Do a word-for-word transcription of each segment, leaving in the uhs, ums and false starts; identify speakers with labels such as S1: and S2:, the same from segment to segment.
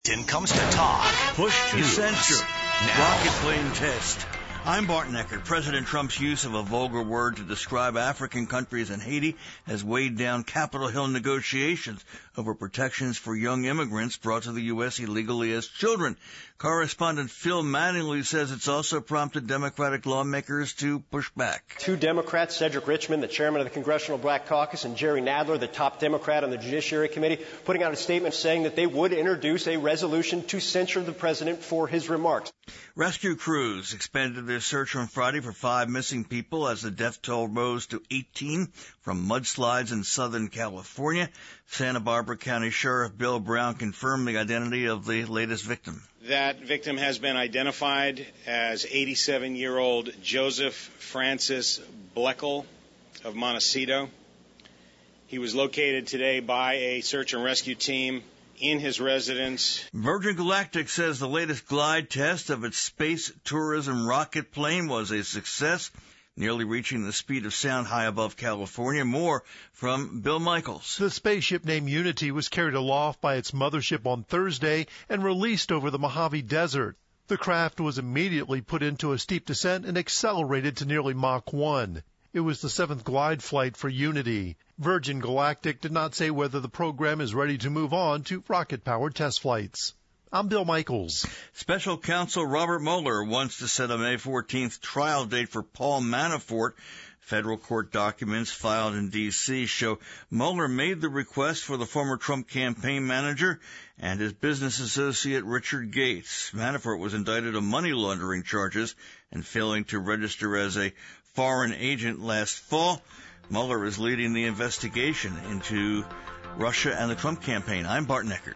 S1: Then comes to talk.
S2: Push to
S1: News.
S2: censure.
S1: Now.
S2: Rocket plane test. I'm Barton Eckert. President Trump's use of a vulgar word to describe African countries and Haiti has weighed down Capitol Hill negotiations over protections for young immigrants brought to the U S illegally as children. Correspondent Phil Mattingly says it's also prompted Democratic lawmakers to push back.
S3: Two Democrats, Cedric Richmond, the chairman of the Congressional Black Caucus, and Jerry Nadler, the top Democrat on the Judiciary Committee, putting out a statement saying that they would introduce a resolution to censure the president for his remarks.
S2: Rescue crews expanded their search on Friday for five missing people as the death toll rose to eighteen from mudslides in Southern California. Santa Barbara County Sheriff Bill Brown confirmed the identity of the latest victim.
S4: That victim has been identified as eighty-seven-year-old Joseph Francis Bleckel of Montecito. He was located today by a search and rescue team in his residence.
S2: Virgin Galactic says the latest glide test of its space tourism rocket plane was a success, nearly reaching the speed of sound high above California. More from Bill Michaels.
S5: The spaceship named Unity was carried aloft by its mothership on Thursday and released over the Mojave Desert. The craft was immediately put into a steep descent and accelerated to nearly Mach one. It was the seventh glide flight for Unity. Virgin Galactic did not say whether the program is ready to move on to rocket-powered test flights. I'm Bill Michaels.
S2: Special counsel Robert Mueller wants to set a May fourteenth trial date for Paul Manafort. Federal court documents filed in D C show Mueller made the request for the former Trump campaign manager and his business associate Richard Gates. Manafort was indicted on money laundering charges and failing to register as a foreign agent last fall. Mueller is leading the investigation into Russia and the Trump campaign. I'm Barton Eckert.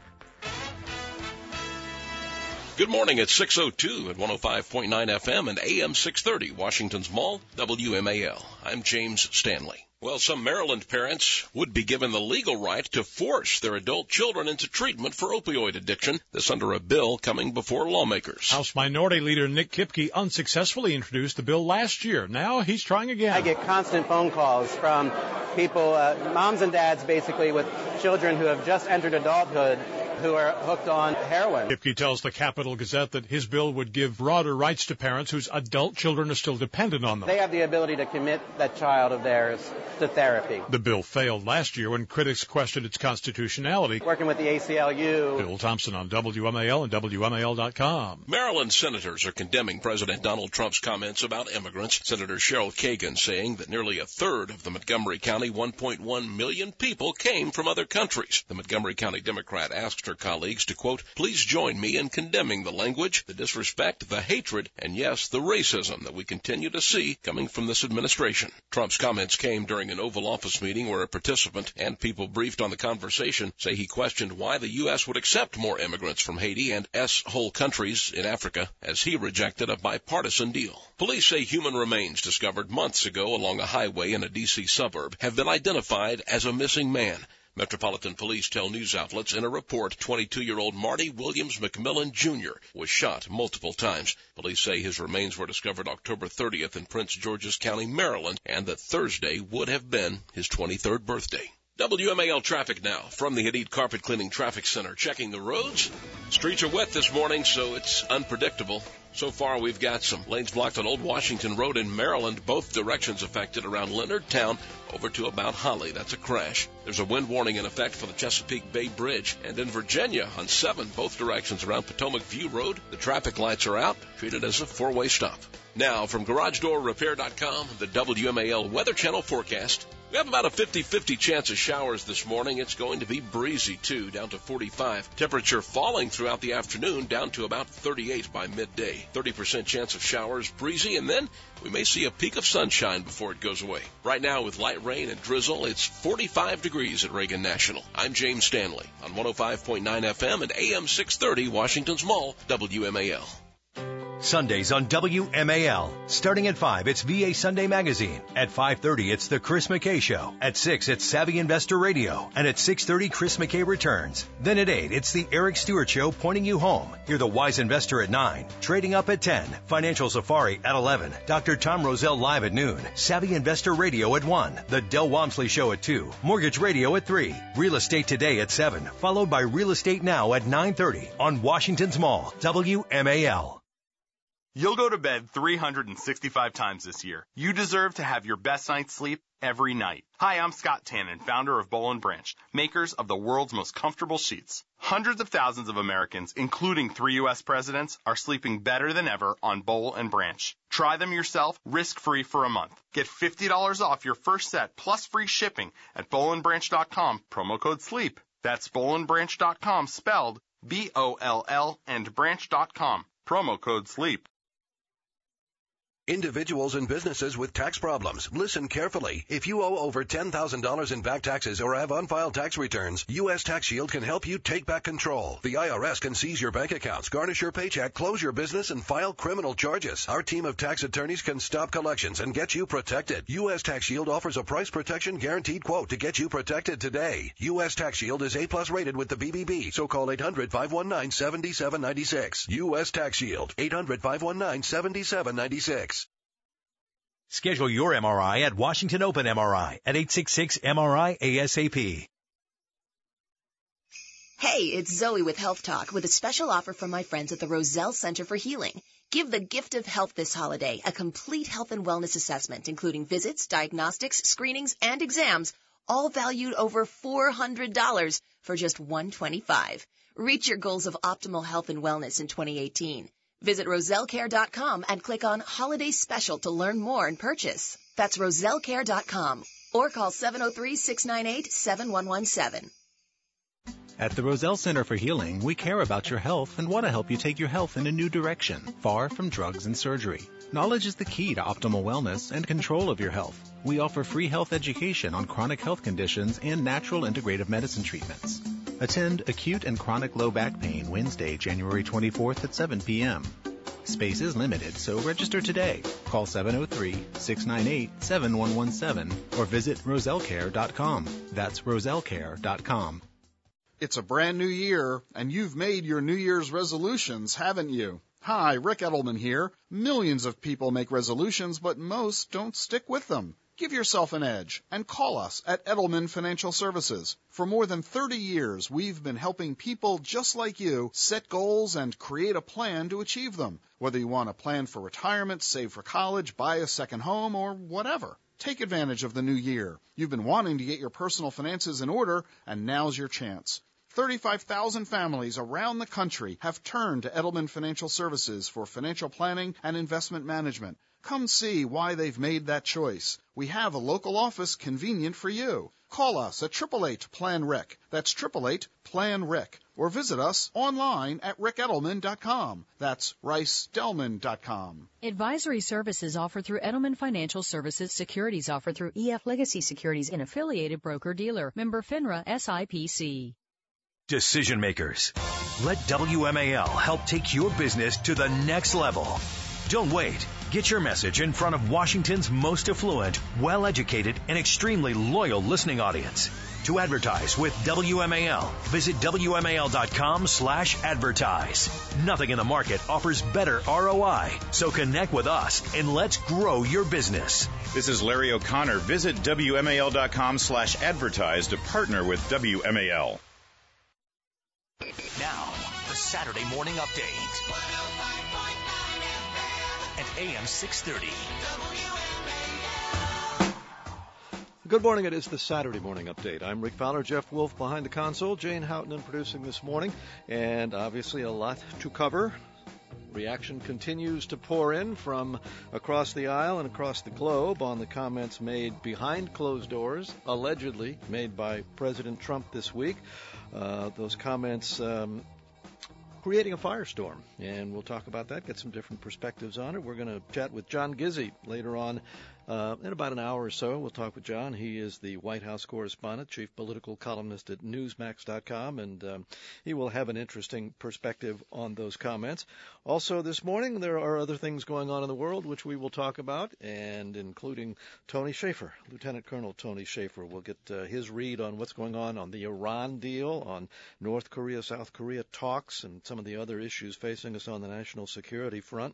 S6: Good morning at six oh two at one oh five point nine F M and A M six thirty, Washington's Mall, W M A L. I'm James Stanley. Well, some Maryland parents would be given the legal right to force their adult children into treatment for opioid addiction. This under a bill coming before lawmakers.
S7: House Minority Leader Nick Kipke unsuccessfully introduced the bill last year. Now he's trying again.
S8: I get constant phone calls from people, uh, moms and dads basically, with children who have just entered adulthood who are hooked on heroin.
S7: Kipke tells the Capital Gazette that his bill would give broader rights to parents whose adult children are still dependent on them.
S8: They have the ability to commit that child of theirs to therapy.
S7: The bill failed last year when critics questioned its constitutionality.
S8: Working with the A C L U.
S7: Bill Thompson on W M A L and W M A L dot com.
S6: Maryland senators are condemning President Donald Trump's comments about immigrants. Senator Cheryl Kagan saying that nearly a third of the Montgomery County one point one million people came from other countries. The Montgomery County Democrat asked her colleagues to, quote, please join me in condemning the language, the disrespect, the hatred, and yes, the racism that we continue to see coming from this administration. Trump's comments came during an Oval Office meeting where a participant and people briefed on the conversation say he questioned why the U S would accept more immigrants from Haiti and S-hole countries in Africa as he rejected a bipartisan deal. Police say human remains discovered months ago along a highway in a D C suburb have been identified as a missing man. Metropolitan Police tell news outlets in a report twenty-two-year-old Marty Williams McMillan Junior was shot multiple times. Police say his remains were discovered October thirtieth in Prince George's County, Maryland, and that Thursday would have been his twenty-third birthday. W M A L traffic now from the Hadid Carpet Cleaning Traffic Center. Checking the roads. Streets are wet this morning, so it's unpredictable. So far, we've got some lanes blocked on Old Washington Road in Maryland, both directions affected around Leonardtown over to about Holly. That's a crash. There's a wind warning in effect for the Chesapeake Bay Bridge. And in Virginia on seven, both directions around Potomac View Road, the traffic lights are out, treated as a four-way stop. Now, from Garage Door Repair dot com, the W M A L Weather Channel forecast. We have about a fifty-fifty chance of showers this morning. It's going to be breezy, too, down to forty-five. Temperature falling throughout the afternoon, down to about thirty-eight by midday. thirty percent chance of showers, breezy, and then we may see a peak of sunshine before it goes away. Right now, with light rain and drizzle, it's forty-five degrees at Reagan National. I'm James Stanley on one oh five point nine F M and A M six thirty, Washington's Mall, W M A L.
S1: Sundays on W M A L. Starting at five, it's V A Sunday Magazine. At five thirty, it's The Chris McKay Show. At six, it's Savvy Investor Radio. And at six thirty, Chris McKay returns. Then at eight, it's The Eric Stewart Show, pointing you home. Hear The Wise Investor at nine. Trading Up at ten. Financial Safari at eleven. Doctor Tom Roselle live at noon. Savvy Investor Radio at one. The Del Walmsley Show at two. Mortgage Radio at three. Real Estate Today at seven. Followed by Real Estate Now at nine thirty on Washington's Mall. W M A L.
S9: You'll go to bed three hundred sixty-five times this year. You deserve to have your best night's sleep every night. Hi, I'm Scott Tannen, founder of Boll and Branch, makers of the world's most comfortable sheets. Hundreds of thousands of Americans, including three U S presidents, are sleeping better than ever on Boll and Branch. Try them yourself, risk-free for a month. Get fifty dollars off your first set plus free shipping at boll and branch dot com, promo code SLEEP. That's boll and branch dot com, spelled B O L L and branch dot com, promo code SLEEP.
S6: Individuals and businesses with tax problems, listen carefully. If you owe over ten thousand dollars in back taxes or have unfiled tax returns, U S Tax Shield can help you take back control. The I R S can seize your bank accounts, garnish your paycheck, close your business, and file criminal charges. Our team of tax attorneys can stop collections and get you protected. U S Tax Shield offers a price protection guaranteed quote to get you protected today. U S Tax Shield is A-plus rated with the B B B, so call eight hundred, five one nine, seven seven nine six. U S Tax Shield, eight hundred, five one nine, seven seven nine six.
S1: Schedule your M R I at Washington Open M R I at eight six six M R I A S A P.
S10: Hey, it's Zoe with Health Talk with a special offer from my friends at the Roselle Center for Healing. Give the gift of health this holiday, a complete health and wellness assessment, including visits, diagnostics, screenings, and exams, all valued over four hundred dollars for just one hundred twenty-five dollars. Reach your goals of optimal health and wellness in twenty eighteen. Visit roselle care dot com and click on Holiday Special to learn more and purchase. That's roselle care dot com or call seven oh three, six nine eight, seven one one seven.
S11: At the Roselle Center for Healing, we care about your health and want to help you take your health in a new direction, far from drugs and surgery. Knowledge is the key to optimal wellness and control of your health. We offer free health education on chronic health conditions and natural integrative medicine treatments. Attend Acute and Chronic Low Back Pain Wednesday, January twenty-fourth at seven p.m. Space is limited, so register today. Call seven oh three, six nine eight, seven one one seven or visit roselle care dot com. That's roselle care dot com.
S12: It's a brand new year, and you've made your New Year's resolutions, haven't you? Hi, Rick Edelman here. Millions of people make resolutions, but most don't stick with them. Give yourself an edge and call us at Edelman Financial Services. For more than thirty years, we've been helping people just like you set goals and create a plan to achieve them. Whether you want a plan for retirement, save for college, buy a second home, or whatever. Take advantage of the new year. You've been wanting to get your personal finances in order, and now's your chance. thirty-five thousand families around the country have turned to Edelman Financial Services for financial planning and investment management. Come see why they've made that choice. We have a local office convenient for you. Call us at eight eight eight, plan R I C. That's eight eight eight, plan R I C. Or visit us online at rick edelman dot com. That's rice delman dot com.
S13: Advisory services offered through Edelman Financial Services. Securities offered through E F Legacy Securities, an affiliated broker-dealer. Member FINRA S I P C.
S1: Decision makers, let W M A L help take your business to the next level. Don't wait. Get your message in front of Washington's most affluent, well-educated, and extremely loyal listening audience. To advertise with W M A L, visit W M A L dot com slash advertise. Nothing in the market offers better R O I, so connect with us and let's grow your business.
S14: This is Larry O'Connor. Visit W M A L dot com slash advertise to partner with W M A L.
S1: Now, the Saturday Morning Update at A M six thirty.
S15: Good morning. It is the Saturday Morning Update. I'm Rick Fowler, Jeff Wolf behind the console, Jane Houghton producing this morning, and obviously a lot to cover. Reaction continues to pour in from across the aisle and across the globe on the comments made behind closed doors, allegedly made by President Trump this week. Uh, those comments um, creating a firestorm, and we'll talk about that, get some different perspectives on it. We're going to chat with John Gizzi later on Uh, in about an hour or so, we'll talk with John. He is the White House correspondent, chief political columnist at Newsmax dot com, and um, he will have an interesting perspective on those comments. Also this morning, there are other things going on in the world which we will talk about, and including Tony Shaffer, Lieutenant Colonel Tony Shaffer. We'll get uh, his read on what's going on on the Iran deal, on North Korea, South Korea talks, and some of the other issues facing us on the national security front.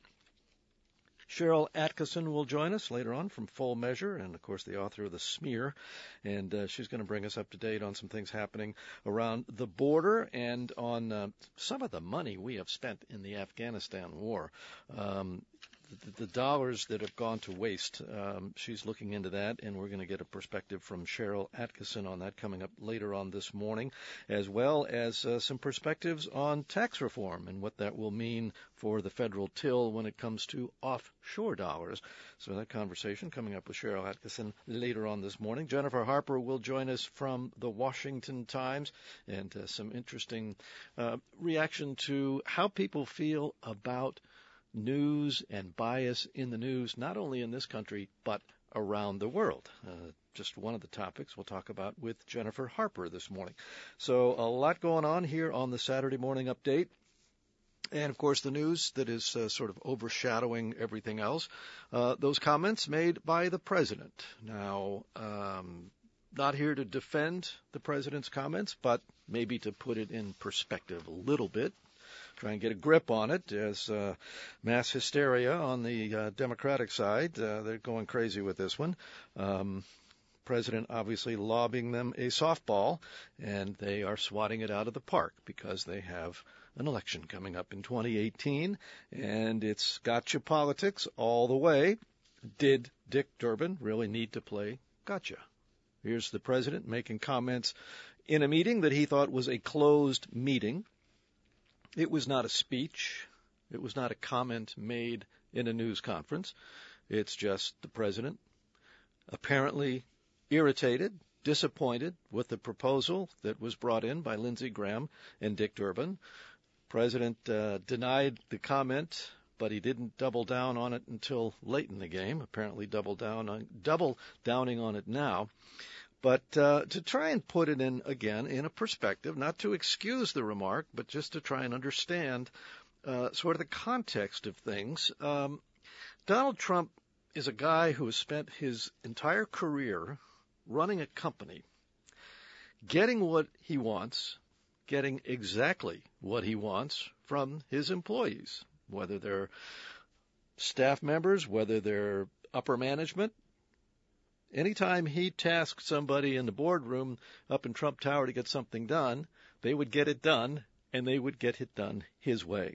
S15: Cheryl Atkinson will join us later on from Full Measure, and, of course, the author of The Smear. And uh, she's going to bring us up to date on some things happening around the border and on uh, some of the money we have spent in the Afghanistan war. Um, the, the dollars that have gone to waste, um, she's looking into that, and we're going to get a perspective from Cheryl Atkinson on that coming up later on this morning, as well as uh, some perspectives on tax reform and what that will mean for the federal till when it comes to offshore dollars. So that conversation coming up with Cheryl Atkinson later on this morning. Jennifer Harper will join us from the Washington Times, and uh, some interesting uh, reaction to how people feel about news and bias in the news, not only in this country, but around the world. Uh, just one of the topics we'll talk about with Jennifer Harper this morning. So a lot going on here on the Saturday Morning Update. And, of course, the news that is uh, sort of overshadowing everything else, uh, those comments made by the president. Now, um, not here to defend the president's comments, but maybe to put it in perspective a little bit. Try and get a grip on it as uh, mass hysteria on the uh, Democratic side. Uh, they're going crazy with this one. Um, President obviously lobbing them a softball, and they are swatting it out of the park because they have an election coming up in twenty eighteen, and it's gotcha politics all the way. Did Dick Durbin really need to play gotcha? Here's the president making comments in a meeting that he thought was a closed meeting. It was not a speech. It was not a comment made in a news conference. It's just the president apparently irritated, disappointed with the proposal that was brought in by Lindsey Graham and Dick Durbin. President uh, denied the comment, but he didn't double down on it until late in the game. Apparently, double down on double downing on it now. But uh, to try and put it in, again, in a perspective, not to excuse the remark, but just to try and understand uh, sort of the context of things. Um, Donald Trump is a guy who has spent his entire career running a company, getting what he wants, getting exactly what he wants from his employees, whether they're staff members, whether they're upper management. Anytime he tasked somebody in the boardroom up in Trump Tower to get something done, they would get it done, and they would get it done his way.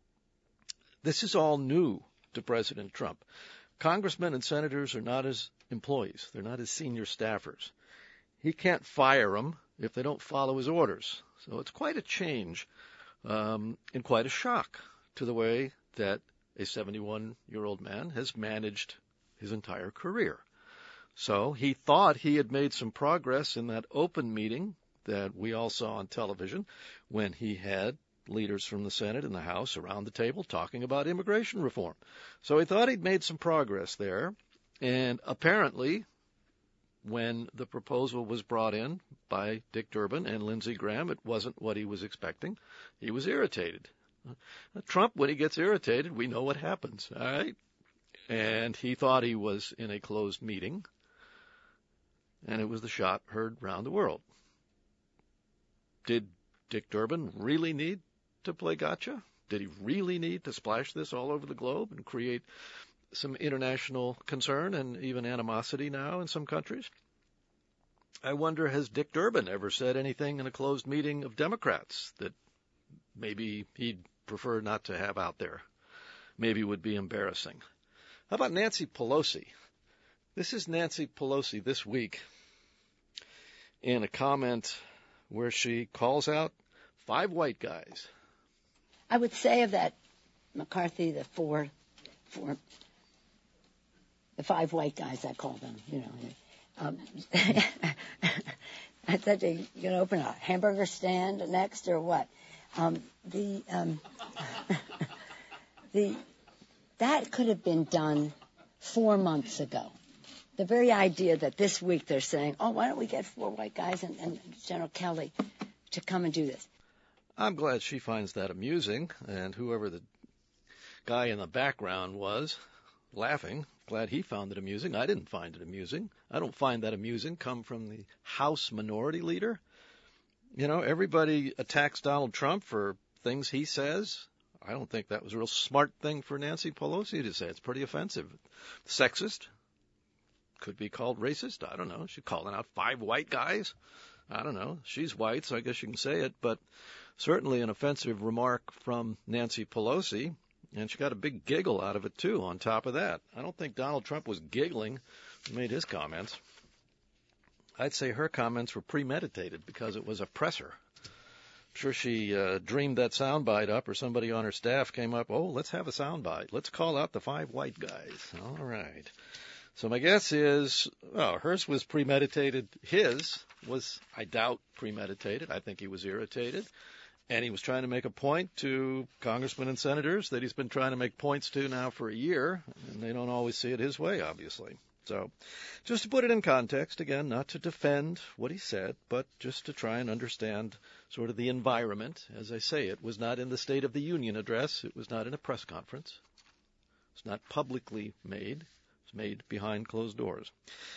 S15: This is all new to President Trump. Congressmen and senators are not his employees. They're not his senior staffers. He can't fire them if they don't follow his orders. So it's quite a change um, and quite a shock to the way that a seventy-one-year-old man has managed his entire career. So he thought he had made some progress in that open meeting that we all saw on television when he had leaders from the Senate and the House around the table talking about immigration reform. So he thought he'd made some progress there. And apparently, when the proposal was brought in by Dick Durbin and Lindsey Graham, it wasn't what he was expecting. He was irritated. Trump, when he gets irritated, we know what happens, all right? And he thought he was in a closed meeting, and it was the shot heard round the world. Did Dick Durbin really need to play gotcha? Did he really need to splash this all over the globe and create some international concern and even animosity now in some countries? I wonder, has Dick Durbin ever said anything in a closed meeting of Democrats that maybe he'd prefer not to have out there? Maybe would be embarrassing. How about Nancy Pelosi? This is Nancy Pelosi this week in a comment where she calls out five white guys.
S16: I would say of that McCarthy, the four, four, the five white guys, I call them, you know. Um, I thought they you going to open a hamburger stand next or what? Um, the um, the that could have been done four months ago. the very idea that this week they're saying, oh, why don't we get four white guys and, and General Kelly to come and do this?
S15: I'm glad she finds that amusing, and whoever the guy in the background was laughing, glad he found it amusing. I didn't find it amusing. I don't find that amusing come from the House Minority Leader. You know, everybody attacks Donald Trump for things he says. I don't think that was a real smart thing for Nancy Pelosi to say. It's pretty offensive. Sexist. Could be called racist. I don't know. She's calling out five white guys. I don't know. She's white, so I guess you can say it. But certainly an offensive remark from Nancy Pelosi. And she got a big giggle out of it, too, on top of that. I don't think Donald Trump was giggling when he made his comments. I'd say her comments were premeditated because it was a presser. I'm sure she uh, dreamed that soundbite up, or somebody on her staff came up, oh, let's have a soundbite. Let's call out the five white guys. All right. So my guess is, well, hers was premeditated. His was, I doubt, premeditated. I think he was irritated. And he was trying to make a point to congressmen and senators that he's been trying to make points to now for a year, and they don't always see it his way, obviously. So just to put it in context, again, not to defend what he said, but just to try and understand sort of the environment. As I say, it was not in the State of the Union address. It was not in a press conference. It's not publicly made. It's made behind closed doors.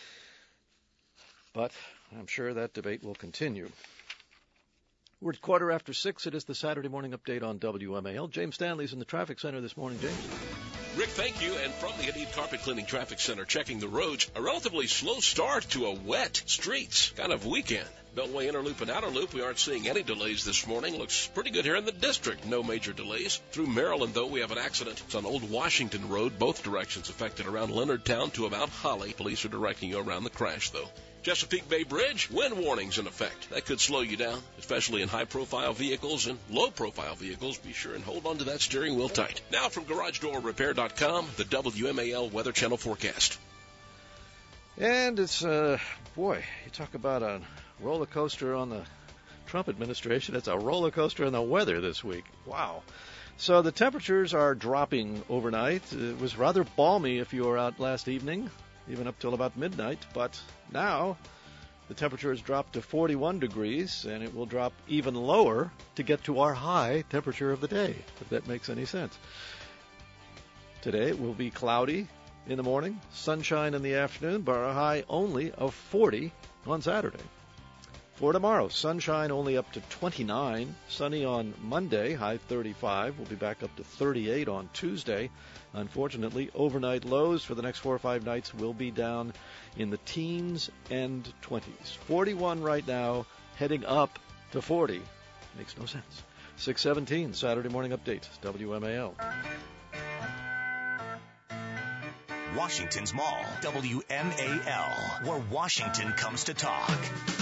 S15: But I'm sure that debate will continue. We're at quarter after six. It is the Saturday Morning Update on W M A L. James Stanley's in the traffic center this morning. James.
S6: Rick, thank you. And from the Hadid Carpet Cleaning Traffic Center, checking the roads, a relatively slow start to a wet streets kind of weekend. Beltway Inner Loop and Outer Loop, we aren't seeing any delays this morning. Looks pretty good here in the district. No major delays. Through Maryland, though, we have an accident. It's on Old Washington Road, both directions affected around Leonardtown to about Holly. Police are directing you around the crash, though. Chesapeake Bay Bridge, wind warnings in effect. That could slow you down, especially in high-profile vehicles and low-profile vehicles. Be sure and hold on to that steering wheel tight. Now from Garage Door Repair dot com, the W M A L Weather Channel forecast.
S15: And it's, uh, boy, you talk about a roller coaster on the Trump administration. It's a roller coaster in the weather this week. Wow. So the temperatures are dropping overnight. It was rather balmy if you were out last evening, even up till about midnight, but now the temperature has dropped to forty-one degrees, and it will drop even lower to get to our high temperature of the day, if that makes any sense. Today it will be cloudy in the morning, sunshine in the afternoon, but a high only of forty on Saturday. For tomorrow, sunshine only up to twenty-nine, sunny on Monday, high thirty-five. We'll be back up to thirty-eight on Tuesday. Unfortunately, overnight lows for the next four or five nights will be down in the teens and twenties. forty-one right now, heading up to forty. Makes no sense. six seventeen, Saturday Morning Update, W M A L.
S17: Washington's Mall, W M A L, where Washington comes to talk.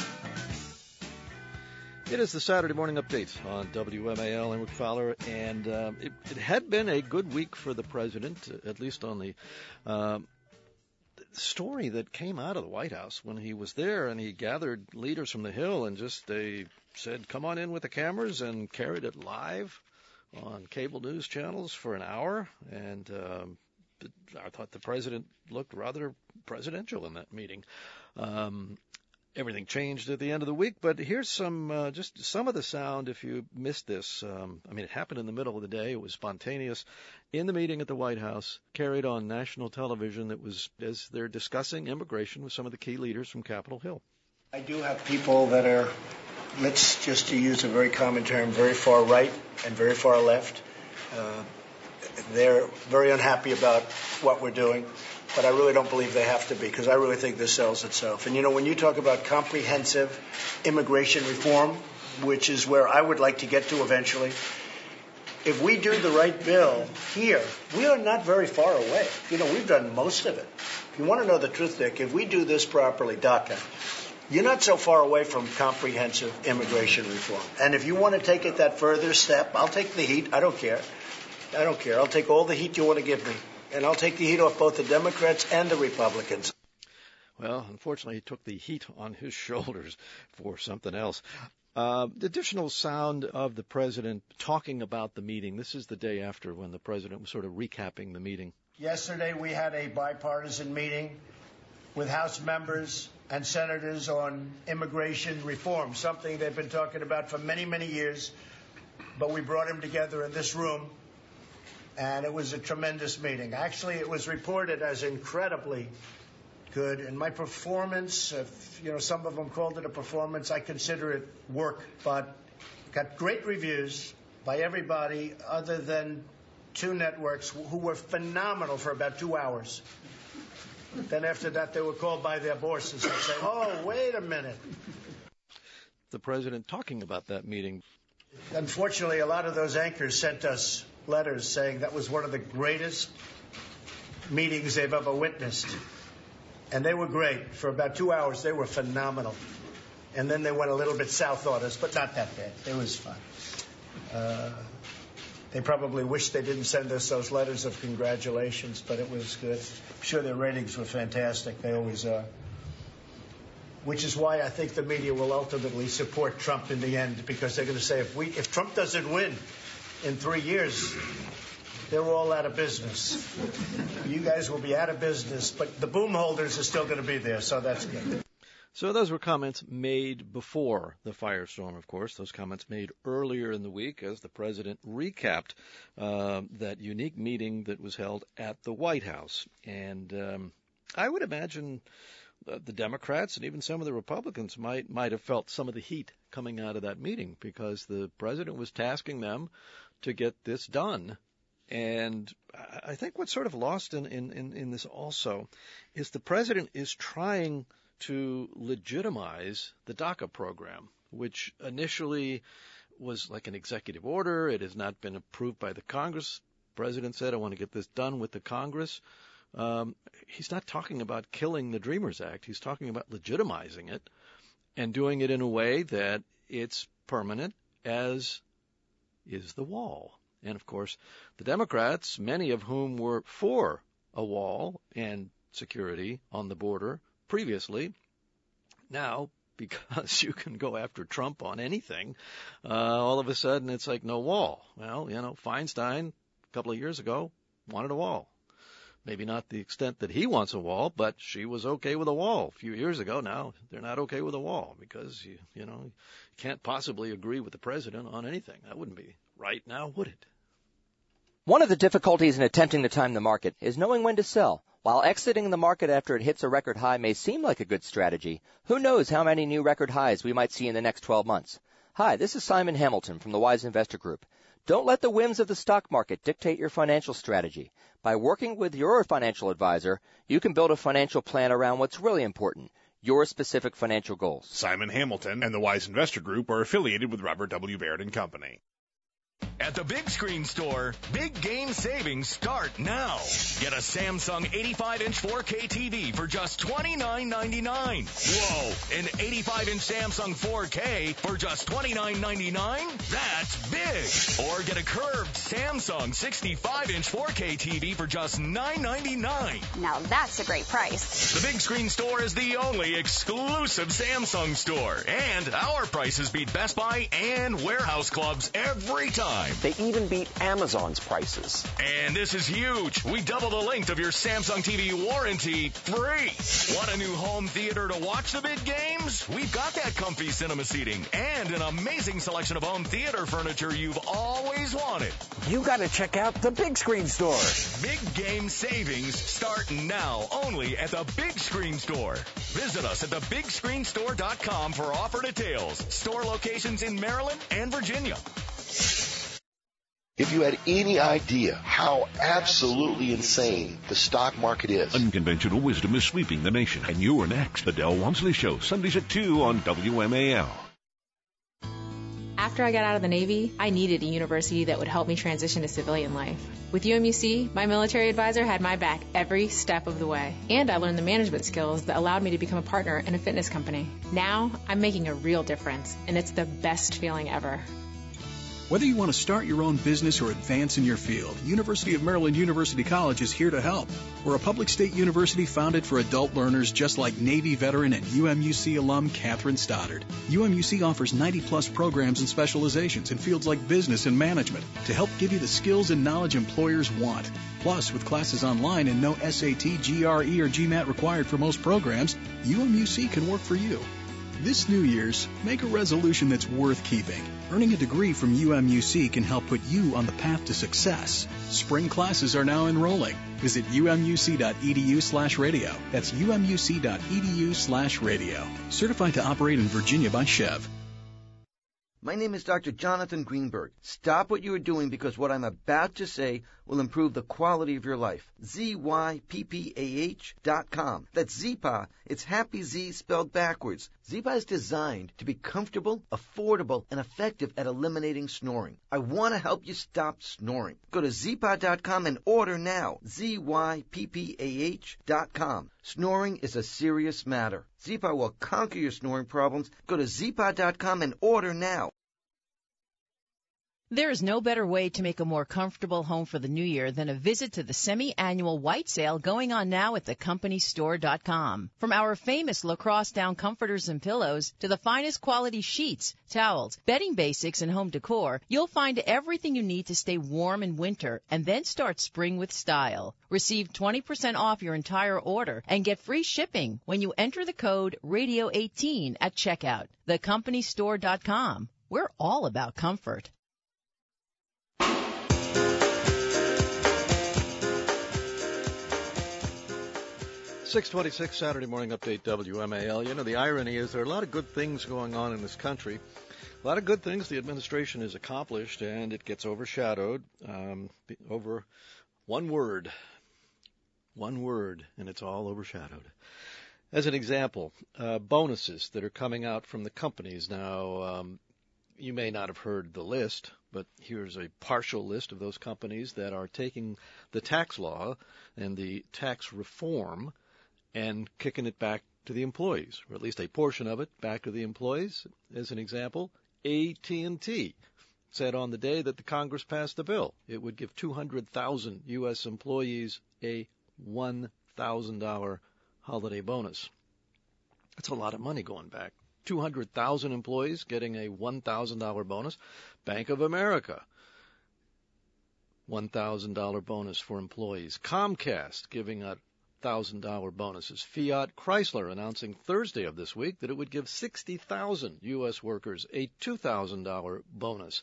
S15: It is the Saturday Morning Update on W M A L. I'm Rick Fowler, and um, it, it had been a good week for the president, at least on the um, story that came out of the White House when he was there, and he gathered leaders from the Hill and just they said, come on in with the cameras, and carried it live on cable news channels for an hour. And um, I thought the president looked rather presidential in that meeting. Um, Everything changed at the end of the week, but here's some, uh, just some of the sound if you missed this. Um, I mean, it happened in the middle of the day. It was spontaneous in the meeting at the White House, carried on national television. That was as they're discussing immigration with some of the key leaders from Capitol Hill.
S18: I do have people that are, let's just to use a very common term, very far right and very far left. Uh, they're very unhappy about what we're doing. But I really don't believe they have to be, because I really think this sells itself. And, you know, when you talk about comprehensive immigration reform, which is where I would like to get to eventually, if we do the right bill here, we are not very far away. You know, we've done most of it. If you want to know the truth, Dick, if we do this properly, DACA, you're not so far away from comprehensive immigration reform. And if you want to take it that further step, I'll take the heat. I don't care. I don't care. I'll take all the heat you want to give me. And I'll take the heat off both the Democrats and the Republicans.
S15: Well, unfortunately, he took the heat on his shoulders for something else. Uh, the additional sound of the president talking about the meeting. This is the day after when the president was sort of recapping the meeting.
S18: Yesterday we had a bipartisan meeting with House members and senators on immigration reform, something they've been talking about for many, many years. But we brought them together in this room, and it was a tremendous meeting. Actually, it was reported as incredibly good. And my performance, if, you know, some of them called it a performance, I consider it work, but got great reviews by everybody other than two networks who were phenomenal for about two hours. Then after that, they were called by their bosses and say, oh, wait a minute.
S15: The president talking about that meeting.
S18: Unfortunately, a lot of those anchors sent us letters saying that was one of the greatest meetings they've ever witnessed. And they were great. For about two hours, they were phenomenal. And then they went a little bit south on us, but not that bad. It was fun. Uh, they probably wish they didn't send us those letters of congratulations, but it was good. I'm sure their ratings were fantastic. They always are. Which is why I think the media will ultimately support Trump in the end, because they're going to say if we, if Trump doesn't win in three years, they're all out of business. You guys will be out of business, but the boom holders are still going to be there, so that's good.
S15: So those were comments made before the firestorm, of course. Those comments made earlier in the week as the president recapped uh, that unique meeting that was held at the White House. And um, I would imagine uh, the Democrats and even some of the Republicans might might have felt some of the heat coming out of that meeting, because the president was tasking them to get this done. And I think what's sort of lost in, in, in, in this also is the president is trying to legitimize the DACA program, which initially was like an executive order. It has not been approved by the Congress. The president said, I want to get this done with the Congress. Um, he's not talking about killing the Dreamers Act. He's talking about legitimizing it and doing it in a way that it's permanent, as is the wall. And, of course, the Democrats, many of whom were for a wall and security on the border previously, now, because you can go after Trump on anything, uh, all of a sudden it's like no wall. Well, you know, Feinstein a couple of years ago wanted a wall. Maybe not the extent that he wants a wall, but she was okay with a wall a few years ago. Now they're not okay with a wall because, you, you know, you can't possibly agree with the president on anything. That wouldn't be right now, would it?
S19: One of the difficulties in attempting to time the market is knowing when to sell. While exiting the market after it hits a record high may seem like a good strategy, who knows how many new record highs we might see in the next twelve months. Hi, this is Simon Hamilton from the Wise Investor Group. Don't let the whims of the stock market dictate your financial strategy. By working with your financial advisor, you can build a financial plan around what's really important, your specific financial goals.
S20: Simon Hamilton and the Wise Investor Group are affiliated with Robert W. Baird and Company.
S17: At the Big Screen Store, big game savings start now. Get a Samsung eighty-five inch four K T V for just twenty-nine ninety-nine. Whoa, an eighty-five inch Samsung four K for just twenty-nine ninety-nine? That's big. Or get a curved Samsung sixty-five inch four K T V for just nine ninety-nine.
S21: Now that's a great price.
S17: The Big Screen Store is the only exclusive Samsung store, and our prices beat Best Buy and warehouse clubs every time.
S22: They even beat Amazon's prices.
S17: And this is huge. We double the length of your Samsung T V warranty free. Want a new home theater to watch the big games? We've got that comfy cinema seating and an amazing selection of home theater furniture you've always wanted.
S22: You got to check out the Big Screen Store.
S17: Big game savings start now only at the Big Screen Store. Visit us at the big screen store dot com for offer details. Store locations in Maryland and Virginia.
S23: If you had any idea how absolutely insane the stock market is.
S24: Unconventional wisdom is sweeping the nation. And you're next. The Del Walmsley Show, Sundays at two on W M A L.
S25: After I got out of the Navy, I needed a university that would help me transition to civilian life. With U M U C, my military advisor had my back every step of the way. And I learned the management skills that allowed me to become a partner in a fitness company. Now, I'm making a real difference, and it's the best feeling ever.
S2: Whether you want to start your own business or advance in your field, University of Maryland University College is here to help. We're a public state university founded for adult learners just like Navy veteran and U M U C alum Catherine Stoddard. U M U C offers ninety plus programs and specializations in fields like business and management to help give you the skills and knowledge employers want. Plus, with classes online and no S A T, G R E, or GMAT required for most programs, U M U C can work for you. This New Year's, make a resolution that's worth keeping. Earning a degree from U M U C can help put you on the path to success. Spring classes are now enrolling. Visit umuc.edu slash radio. That's umuc.edu slash radio. Certified to operate in Virginia by Chev.
S3: My name is Doctor Jonathan Greenberg. Stop what you are doing because what I'm about to say will improve the quality of your life. Z Y P P A H dot com. That's Z-P-A. It's Happy Z spelled backwards. Z-P-A is designed to be comfortable, affordable, and effective at eliminating snoring. I want to help you stop snoring. Go to Z P A dot com and order now. Z Y P P A H dot com. Snoring is a serious matter. Z-P-A will conquer your snoring problems. Go to Z P A dot com and order now.
S4: There is no better way to make a more comfortable home for the new year than a visit to the semi-annual white sale going on now at the company store dot com. From our famous lacrosse down comforters and pillows to the finest quality sheets, towels, bedding basics, and home decor, you'll find everything you need to stay warm in winter and then start spring with style. Receive twenty percent off your entire order and get free shipping when you enter the code radio eighteen at checkout. the company store dot com. We're all about comfort.
S15: six twenty-six Saturday Morning Update, W M A L. You know, the irony is there are a lot of good things going on in this country. A lot of good things the administration has accomplished, and it gets overshadowed um, over one word. One word, and it's all overshadowed. As an example, uh, bonuses that are coming out from the companies. Now, um, you may not have heard the list, but here's a partial list of those companies that are taking the tax law and the tax reform and kicking it back to the employees, or at least a portion of it back to the employees. As an example, A T and T said on the day that the Congress passed the bill, it would give two hundred thousand U S employees a one thousand dollars holiday bonus. That's a lot of money going back. two hundred thousand employees getting a one thousand dollars bonus. Bank of America, one thousand dollars bonus for employees. Comcast giving out one thousand dollars bonuses. Fiat Chrysler announcing Thursday of this week that it would give sixty thousand U S workers a two thousand dollars bonus.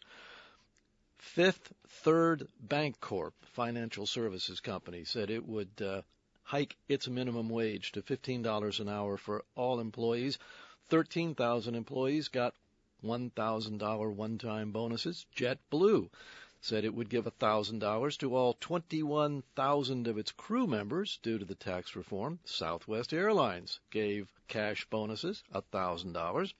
S15: Fifth Third Bancorp, financial services company, said it would uh, hike its minimum wage to fifteen dollars an hour for all employees. thirteen thousand employees got one thousand dollars one-time bonuses. JetBlue said it would give one thousand dollars to all twenty-one thousand of its crew members due to the tax reform. Southwest Airlines gave cash bonuses, one thousand dollars.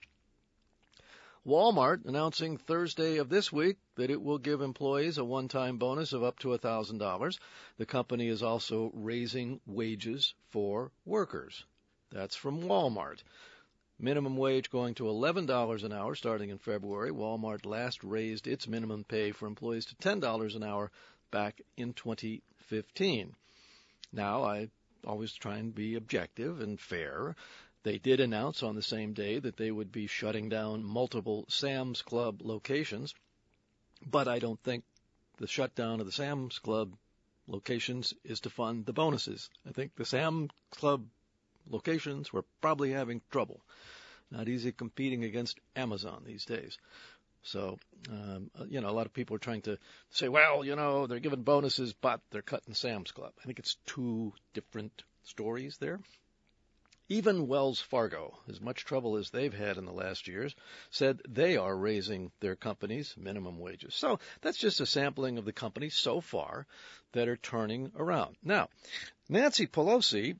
S15: Walmart announcing Thursday of this week that it will give employees a one-time bonus of up to one thousand dollars. The company is also raising wages for workers. That's from Walmart. Minimum wage going to eleven dollars an hour starting in February. Walmart last raised its minimum pay for employees to ten dollars an hour back in twenty fifteen. Now, I always try and be objective and fair. They did announce on the same day that they would be shutting down multiple Sam's Club locations, but I don't think the shutdown of the Sam's Club locations is to fund the bonuses. I think the Sam's Club locations were probably having trouble. Not easy competing against Amazon these days. So, um, you know, a lot of people are trying to say, well, you know, they're giving bonuses, but they're cutting Sam's Club. I think it's two different stories there. Even Wells Fargo, as much trouble as they've had in the last years, said they are raising their company's minimum wages. So that's just a sampling of the companies so far that are turning around. Now, Nancy Pelosi...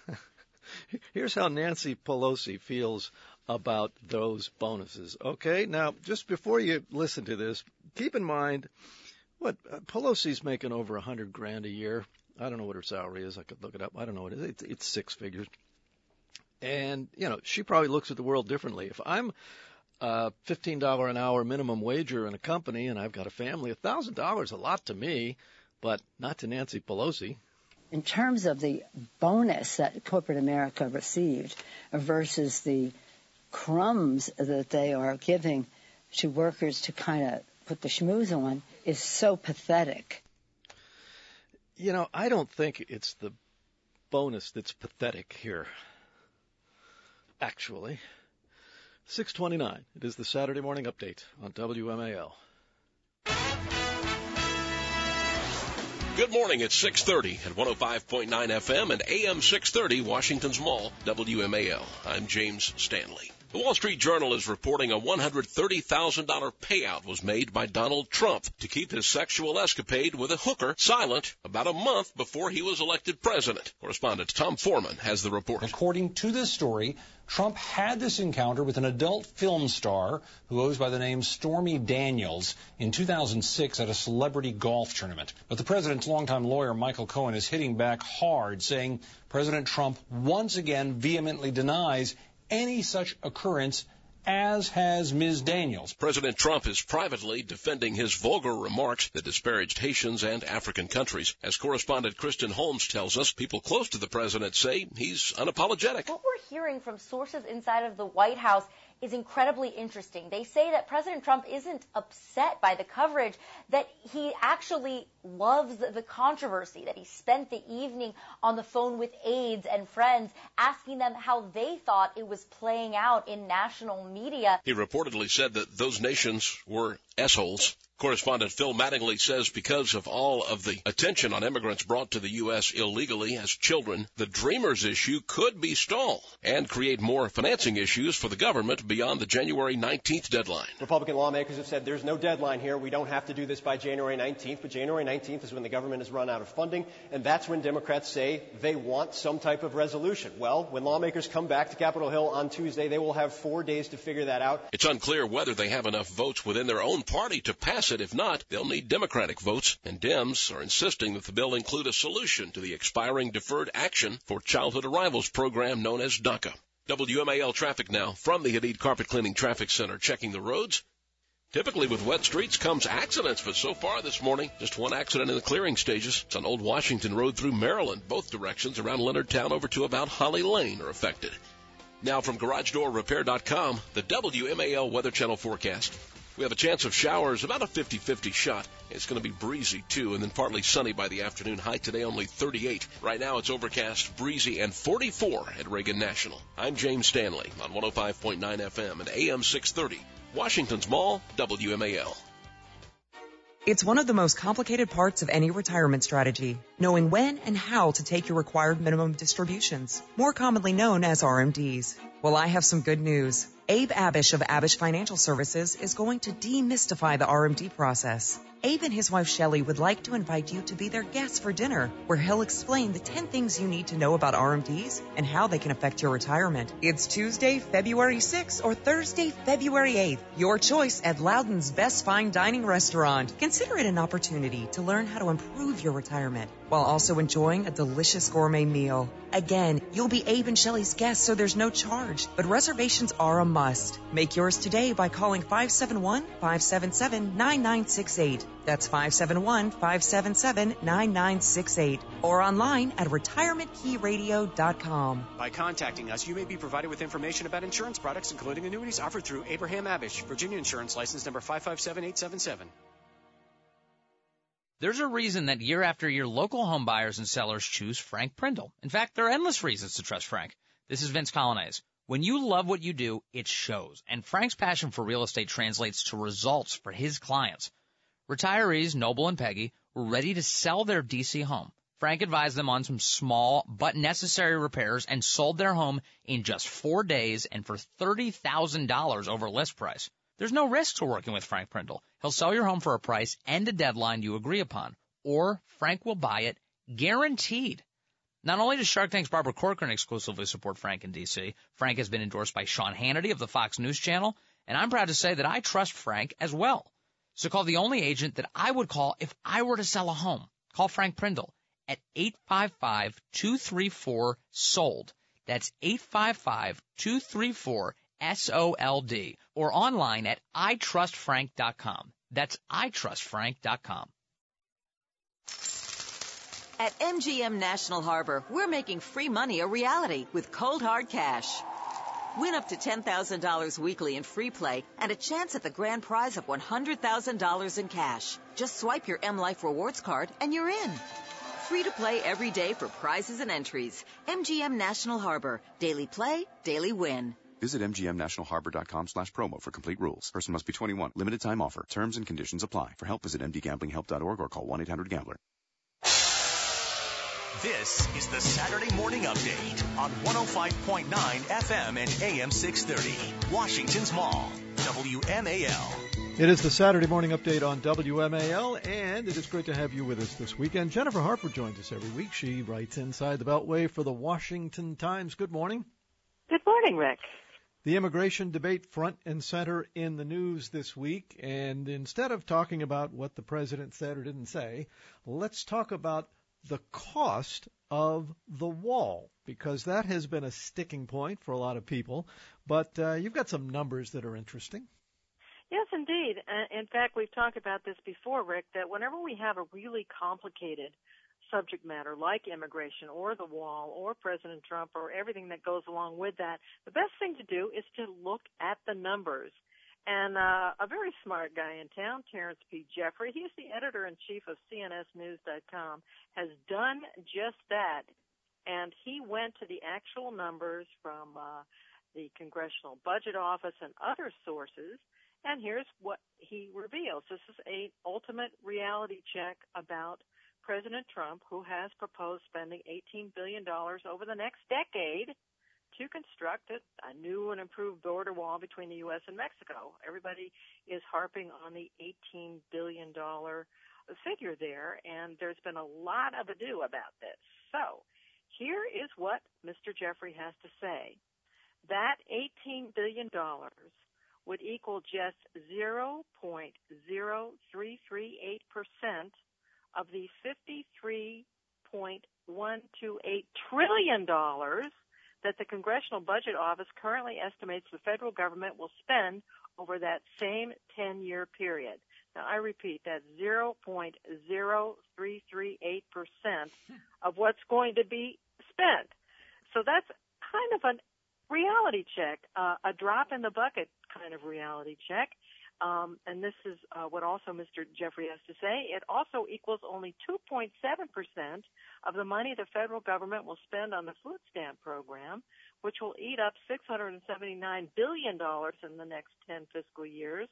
S15: Here's how Nancy Pelosi feels about those bonuses. Okay, now, just before you listen to this, keep in mind, what, uh, Pelosi's making over a hundred grand a year. I don't know what her salary is. I could look it up. I don't know what it is. It's, it's six figures. And, you know, she probably looks at the world differently. If I'm uh, fifteen dollars an hour minimum wager in a company, and I've got a family, one thousand dollars a lot to me, but not to Nancy Pelosi.
S16: In terms of the bonus that corporate America received versus the crumbs that they are giving to workers to kind of put the schmooze on is so pathetic.
S15: You know, I don't think it's the bonus that's pathetic here, actually. six twenty-nine, it is the Saturday Morning Update on W M A L.
S6: Good morning. It's six thirty at one oh five point nine F M and A M six thirty, Washington's Mall, W M A L. I'm James Stanley. The Wall Street Journal is reporting a one hundred thirty thousand dollars payout was made by Donald Trump to keep his sexual escapade with a hooker silent about a month before he was elected president. Correspondent Tom Foreman has the report.
S5: According to this story, Trump had this encounter with an adult film star who goes by the name Stormy Daniels in two thousand six at a celebrity golf tournament. But the president's longtime lawyer, Michael Cohen, is hitting back hard, saying President Trump once again vehemently denies any such occurrence, as has Miz Daniels.
S6: President Trump is privately defending his vulgar remarks that disparaged Haitians and African countries. As correspondent Kristen Holmes tells us, people close to the president say he's unapologetic.
S7: What we're hearing from sources inside of the White House is incredibly interesting. They say that President Trump isn't upset by the coverage, that he actually loves the controversy, that he spent the evening on the phone with aides and friends asking them how they thought it was playing out in national media.
S6: He reportedly said that those nations were assholes. Correspondent Phil Mattingly says because of all of the attention on immigrants brought to the U S illegally as children, the Dreamers issue could be stalled and create more financing issues for the government beyond the January nineteenth deadline.
S8: Republican lawmakers have said there's no deadline here. We don't have to do this by January nineteenth, but January nineteenth is when the government has run out of funding, and that's when Democrats say they want some type of resolution. Well, when lawmakers come back to Capitol Hill on Tuesday, they will have four days to figure that out.
S6: It's unclear whether they have enough votes within their own party to pass it. If not, they'll need Democratic votes, and Dems are insisting that the bill include a solution to the expiring Deferred Action for Childhood Arrivals program known as DACA. W M A L traffic now from the Hadid Carpet Cleaning Traffic Center, checking the roads. Typically with wet streets comes accidents, but so far this morning, just one accident in the clearing stages. It's on Old Washington Road through Maryland. Both directions around Leonardtown over to about Holly Lane are affected. Now from Garage Door Repair dot com, the W M A L Weather Channel forecast. We have a chance of showers, about a fifty-fifty shot. It's going to be breezy, too, and then partly sunny by the afternoon. High today only thirty-eight. Right now it's overcast, breezy, and forty-four at Reagan National. I'm James Stanley on one oh five point nine F M and A M six thirty. Washington's Mall, W M A L.
S9: It's one of the most complicated parts of any retirement strategy, knowing when and how to take your required minimum distributions, more commonly known as R M Ds. Well, I have some good news. Abe Abish of Abish Financial Services is going to demystify the R M D process. Abe and his wife Shelley would like to invite you to be their guests for dinner, where he'll explain the ten things you need to know about R M Ds and how they can affect your retirement. It's Tuesday, February sixth or Thursday, February eighth. Your choice at Loudon's Best Fine Dining Restaurant. Consider it an opportunity to learn how to improve your retirement while also enjoying a delicious gourmet meal. Again, you'll be Abe and Shelley's guests, so there's no charge, but reservations are a must. Make yours today by calling five seven one, five seven seven, nine nine six eight. That's five seven one, five seven seven, nine nine six eight. Or online at retirement key radio dot com.
S10: By contacting us, you may be provided with information about insurance products, including annuities offered through Abraham Abish, Virginia Insurance License number five five seven eight seven seven.
S26: There's a reason that year after year local home buyers and sellers choose Frank Prindle. In fact, there are endless reasons to trust Frank. This is Vince Colonnese. When you love what you do, it shows. And Frank's passion for real estate translates to results for his clients. Retirees Noble and Peggy were ready to sell their D C home. Frank advised them on some small but necessary repairs and sold their home in just four days and for thirty thousand dollars over list price. There's no risk to working with Frank Prindle. He'll sell your home for a price and a deadline you agree upon, or Frank will buy it guaranteed. Not only does Shark Tank's Barbara Corcoran exclusively support Frank in D C, Frank has been endorsed by Sean Hannity of the Fox News Channel, and I'm proud to say that I trust Frank as well. So call the only agent that I would call if I were to sell a home. Call Frank Prindle at eight five five, two three four, S O L D. That's eight five five, two three four, S O L D, or online at I trust frank dot com. That's I trust frank dot com.
S1: At M G M National Harbor, we're making free money a reality with Cold Hard Cash. Win up to ten thousand dollars weekly in free play and a chance at the grand prize of one hundred thousand dollars in cash. Just swipe your M Life Rewards card and you're in. Free to play every day for prizes and entries. M G M National Harbor. Daily play, daily win.
S11: Visit M G M national harbor dot com slash promo for complete rules. Person must be twenty-one. Limited time offer. Terms and conditions apply. For help, visit m d gambling help dot org or call one eight hundred gambler.
S17: This is the Saturday Morning Update on one oh five point nine F M and A M six thirty. Washington's Mall. W M A L.
S15: It is the Saturday Morning Update on W M A L, and it is great to have you with us this weekend. Jennifer Harper joins us every week. She writes Inside the Beltway for the Washington Times. Good morning.
S12: Good morning, Rick.
S15: The immigration debate front and center in the news this week, and instead of talking about what the president said or didn't say, let's talk about the cost of the wall, because that has been a sticking point for a lot of people. But uh, you've got some numbers that are interesting.
S12: Yes, indeed. Uh, in fact, we've talked about this before, Rick, that whenever we have a really complicated subject matter like immigration or the wall or President Trump or everything that goes along with that, the best thing to do is to look at the numbers. And uh, a very smart guy in town, Terrence P. Jeffrey, he's the editor-in-chief of C N S news dot com, has done just that. And he went to the actual numbers from uh, the Congressional Budget Office and other sources, and here's what he reveals. This is an ultimate reality check about President Trump, who has proposed spending eighteen billion dollars over the next decade to construct a, a new and improved border wall between the U S and Mexico. Everybody is harping on the eighteen billion dollars figure there, and there's been a lot of ado about this. So here is what Mister Jeffrey has to say. That eighteen billion dollars would equal just zero point zero three three eight percent of the fifty-three point one two eight trillion dollars that the Congressional Budget Office currently estimates the federal government will spend over that same ten-year period. Now, I repeat, that's zero point zero three three eight percent of what's going to be spent. So that's kind of a reality check, uh, a drop in the bucket kind of reality check. Um, and this is uh, what also Mister Jeffrey has to say. It also equals only two point seven percent of the money the federal government will spend on the food stamp program, which will eat up six hundred seventy-nine billion dollars in the next ten fiscal years.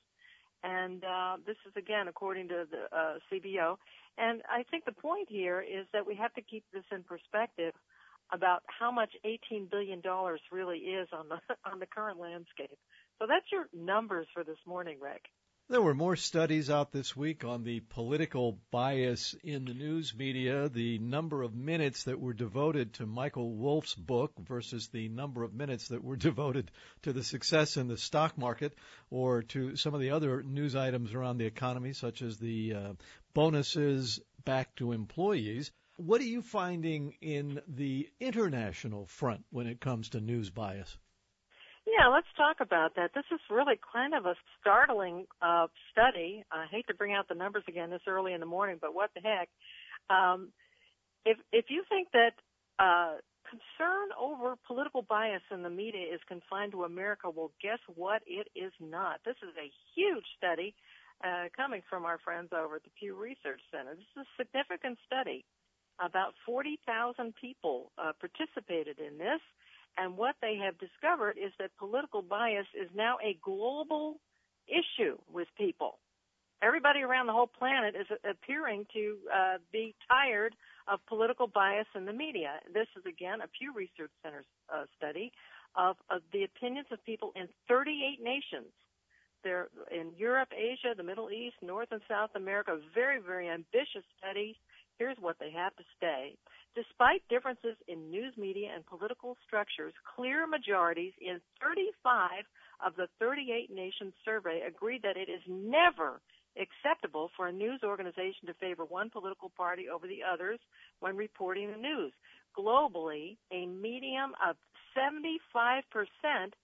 S12: And uh, this is, again, according to the uh, C B O. And I think the point here is that we have to keep this in perspective about how much eighteen billion dollars really is on the on the current landscape. So that's your numbers for this morning, Rick.
S15: There were more studies out this week on the political bias in the news media, the number of minutes that were devoted to Michael Wolff's book versus the number of minutes that were devoted to the success in the stock market or to some of the other news items around the economy, such as the uh, bonuses back to employees. What are you finding in the international front when it comes to news bias?
S12: Yeah, let's talk about that. This is really kind of a startling uh, study. I hate to bring out the numbers again this early in the morning, but what the heck. Um, if if you think that uh, concern over political bias in the media is confined to America, well, guess what? It is not. This is a huge study uh, coming from our friends over at the Pew Research Center. This is a significant study. About forty thousand people uh, participated in this. And what they have discovered is that political bias is now a global issue with people. Everybody around the whole planet is appearing to uh, be tired of political bias in the media. This is, again, a Pew Research Center uh, study of, of the opinions of people in thirty-eight nations. They're in Europe, Asia, the Middle East, North and South America, very, very ambitious studies. Here's what they have to say. Despite differences in news media and political structures, clear majorities in thirty-five of the thirty-eight nations surveyed agreed that it is never acceptable for a news organization to favor one political party over the others when reporting the news. Globally, a median of seventy-five percent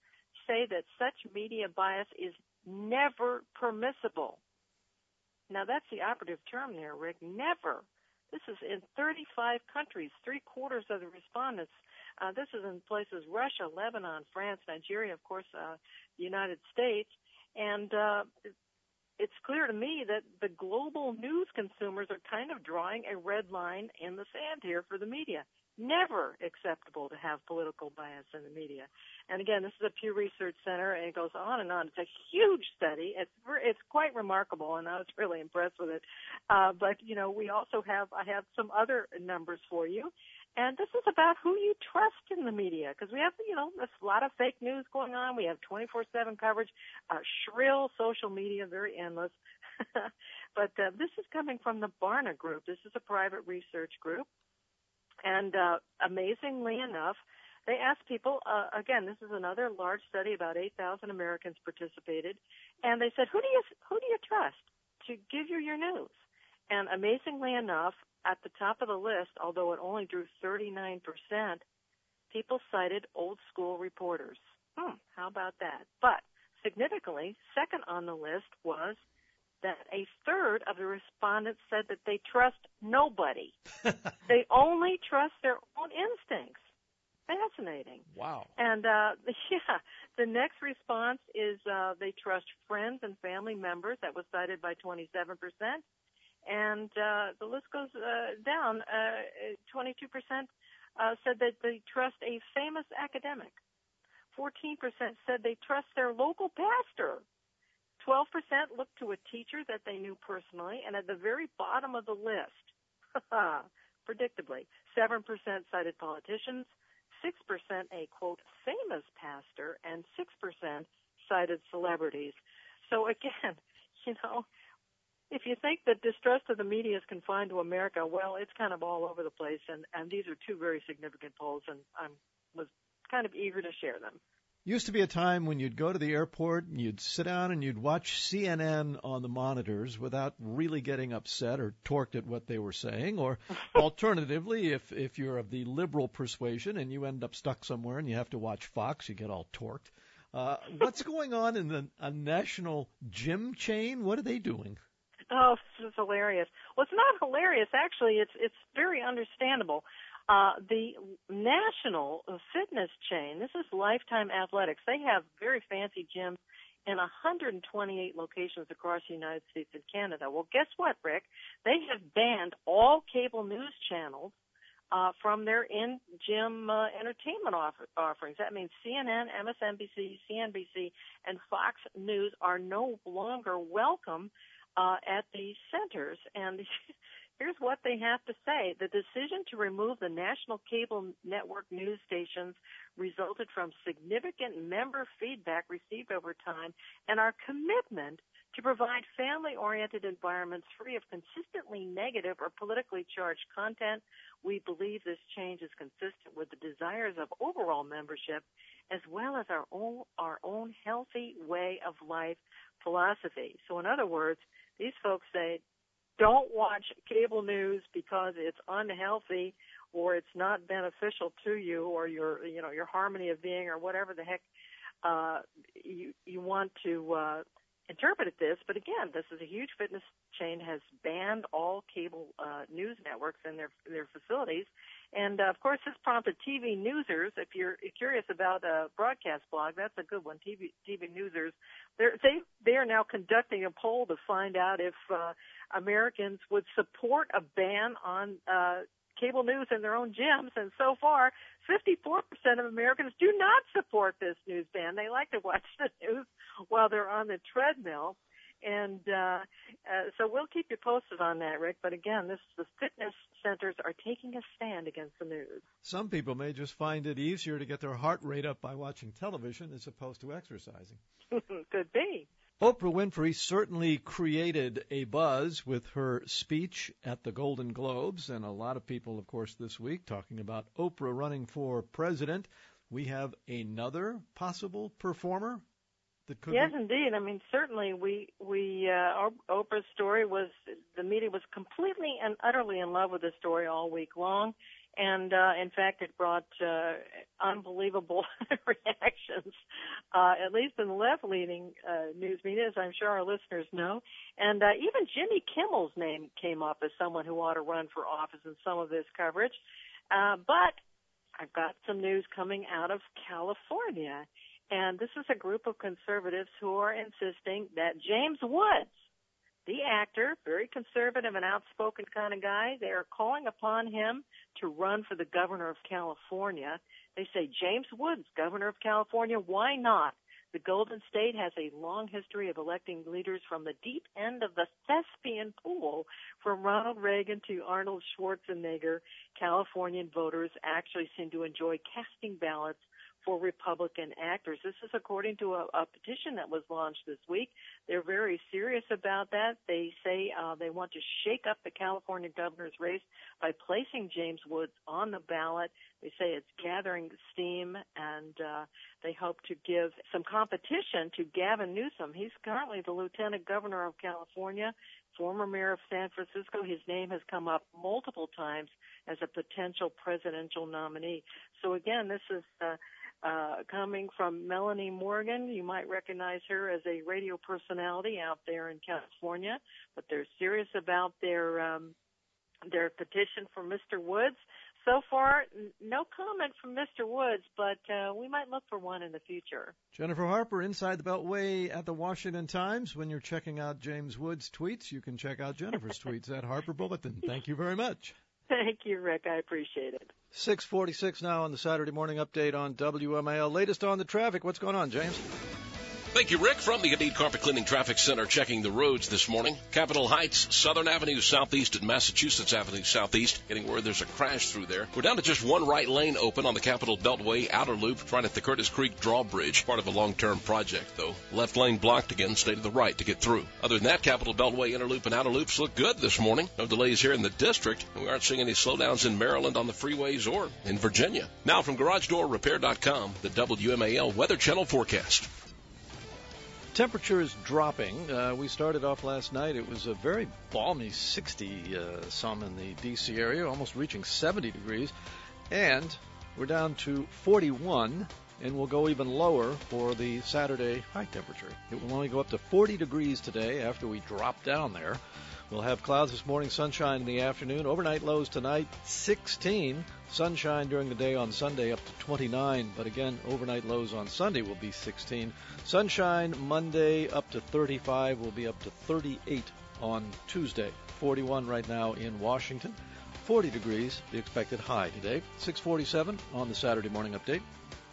S12: say that such media bias is never permissible. Now, that's the operative term there, Rick, never. This is in thirty-five countries, three-quarters of the respondents. Uh, this is in places Russia, Lebanon, France, Nigeria, of course, uh, the United States. And uh, it's clear to me that the global news consumers are kind of drawing a red line in the sand here for the media. Never acceptable to have political bias in the media. And again, this is a Pew Research Center, and it goes on and on. It's a huge study. It's it's quite remarkable, and I was really impressed with it. Uh, but you know, we also have I have some other numbers for you, and this is about who you trust in the media, because we have you know there's a lot of fake news going on. We have twenty-four seven coverage, uh, shrill social media, very endless. But uh, this is coming from the Barna Group. This is a private research group. And uh, amazingly enough, they asked people, uh, again, this is another large study, about eight thousand Americans participated, and they said, who do you who do you trust to give you your news? And amazingly enough, at the top of the list, although it only drew thirty-nine percent, people cited old school reporters. Hmm, how about that? But significantly, second on the list was that a third of the respondents said that they trust nobody. They only trust their own instincts. Fascinating.
S15: Wow.
S12: And, uh, yeah, the next response is uh, they trust friends and family members. That was cited by twenty-seven percent. And uh, the list goes uh, down. Uh, twenty-two percent uh, said that they trust a famous academic. fourteen percent said they trust their local pastor. twelve percent looked to a teacher that they knew personally, and at the very bottom of the list, predictably, seven percent cited politicians, six percent a, quote, famous pastor, and six percent cited celebrities. So again, you know, if you think that distrust of the media is confined to America, well, it's kind of all over the place, and, and these are two very significant polls, and I was kind of eager to share them.
S15: Used to be a time when you'd go to the airport and you'd sit down and you'd watch C N N on the monitors without really getting upset or torqued at what they were saying. Or alternatively, if, if you're of the liberal persuasion and you end up stuck somewhere and you have to watch Fox, you get all torqued. Uh, what's going on in the a national gym chain? What are they doing?
S12: Oh, this is hilarious. Well, it's not hilarious. Actually, it's it's very understandable. Uh, the national fitness chain, this is Lifetime Athletics. They have very fancy gyms in one hundred twenty-eight locations across the United States and Canada. Well, guess what, Rick? They have banned all cable news channels uh, from their in-gym uh, entertainment offer- offerings. That means C N N, M S N B C, C N B C, and Fox News are no longer welcome uh, at these centers. And here's what they have to say. The decision to remove the national cable network news stations resulted from significant member feedback received over time and our commitment to provide family-oriented environments free of consistently negative or politically charged content. We believe this change is consistent with the desires of overall membership as well as our own, our own healthy way of life philosophy. So in other words, these folks say, don't watch cable news because it's unhealthy or it's not beneficial to you or your, you know, your harmony of being or whatever the heck uh, you you want to uh, interpret this. But again, this is a huge fitness chain, has banned all cable uh, news networks in their their facilities. And, uh, of course, this prompted T V Newsers. If you're curious about a broadcast blog, that's a good one, T V, T V Newsers. They're, they they are now conducting a poll to find out if uh, Americans would support a ban on uh, cable news in their own gyms. And so far, fifty-four percent of Americans do not support this news ban. They like to watch the news while they're on the treadmill. And uh, uh, so we'll keep you posted on that, Rick. But again, this the fitness centers are taking a stand against the news.
S15: Some people may just find it easier to get their heart rate up by watching television as opposed to exercising.
S12: Could be.
S15: Oprah Winfrey certainly created a buzz with her speech at the Golden Globes, and a lot of people, of course, this week talking about Oprah running for president. We have another possible performer.
S12: Yes, indeed. I mean, certainly we, we, uh, Oprah's story was, the media was completely and utterly in love with the story all week long. And, uh, in fact, it brought uh, unbelievable reactions, uh, at least in the left-leaning uh, news media, as I'm sure our listeners know. And uh, even Jimmy Kimmel's name came up as someone who ought to run for office in some of this coverage. Uh, but I've got some news coming out of California. And this is a group of conservatives who are insisting that James Woods, the actor, very conservative and outspoken kind of guy, they are calling upon him to run for the governor of California. They say, James Woods, governor of California, why not? The Golden State has a long history of electing leaders from the deep end of the thespian pool, from Ronald Reagan to Arnold Schwarzenegger. Californian voters actually seem to enjoy casting ballots for Republican actors. This is according to a, a petition that was launched this week. They're very serious about that. They say uh, they want to shake up the California governor's race by placing James Woods on the ballot. They say it's gathering steam, and uh, they hope to give some competition to Gavin Newsom. He's currently the lieutenant governor of California, former mayor of San Francisco. His name has come up multiple times as a potential presidential nominee. So again, this is uh, Uh, coming from Melanie Morgan. You might recognize her as a radio personality out there in California, but they're serious about their um, their petition for Mister Woods. So far, n- no comment from Mister Woods, but uh, we might look for one in the future.
S15: Jennifer Harper, Inside the Beltway at the Washington Times. When you're checking out James Woods' tweets, you can check out Jennifer's tweets at Harper Bulletin. Thank you very much.
S12: Thank you, Rick. I appreciate it.
S15: six forty-six now on the Saturday morning update on W M A L. Latest on the traffic. What's going on, James?
S6: Thank you, Rick. From the Indeed Carpet Cleaning Traffic Center, checking the roads this morning. Capitol Heights, Southern Avenue Southeast and Massachusetts Avenue Southeast. Getting word there's a crash through there. We're down to just one right lane open on the Capitol Beltway Outer Loop, right at the Curtis Creek Drawbridge. Part of a long-term project, though. Left lane blocked again. Stay to the right to get through. Other than that, Capitol Beltway Inner Loop and Outer Loops look good this morning. No delays here in the district. And we aren't seeing any slowdowns in Maryland on the freeways or in Virginia. Now from Garage Door Repair dot com, the W M A L Weather Channel forecast.
S15: Temperature is dropping. Uh, we started off last night. It was a very balmy sixty uh, some in the D C area, almost reaching seventy degrees. And we're down to forty-one, and we'll go even lower for the Saturday high temperature. It will only go up to forty degrees today after we drop down there. We'll have clouds this morning, sunshine in the afternoon. Overnight lows tonight, sixteen. Sunshine during the day on Sunday up to twenty-nine. But again, overnight lows on Sunday will be sixteen. Sunshine Monday up to thirty-five. Will be up to thirty-eight on Tuesday. forty-one right now in Washington. forty degrees, the expected high today. six forty-seven on the Saturday morning update.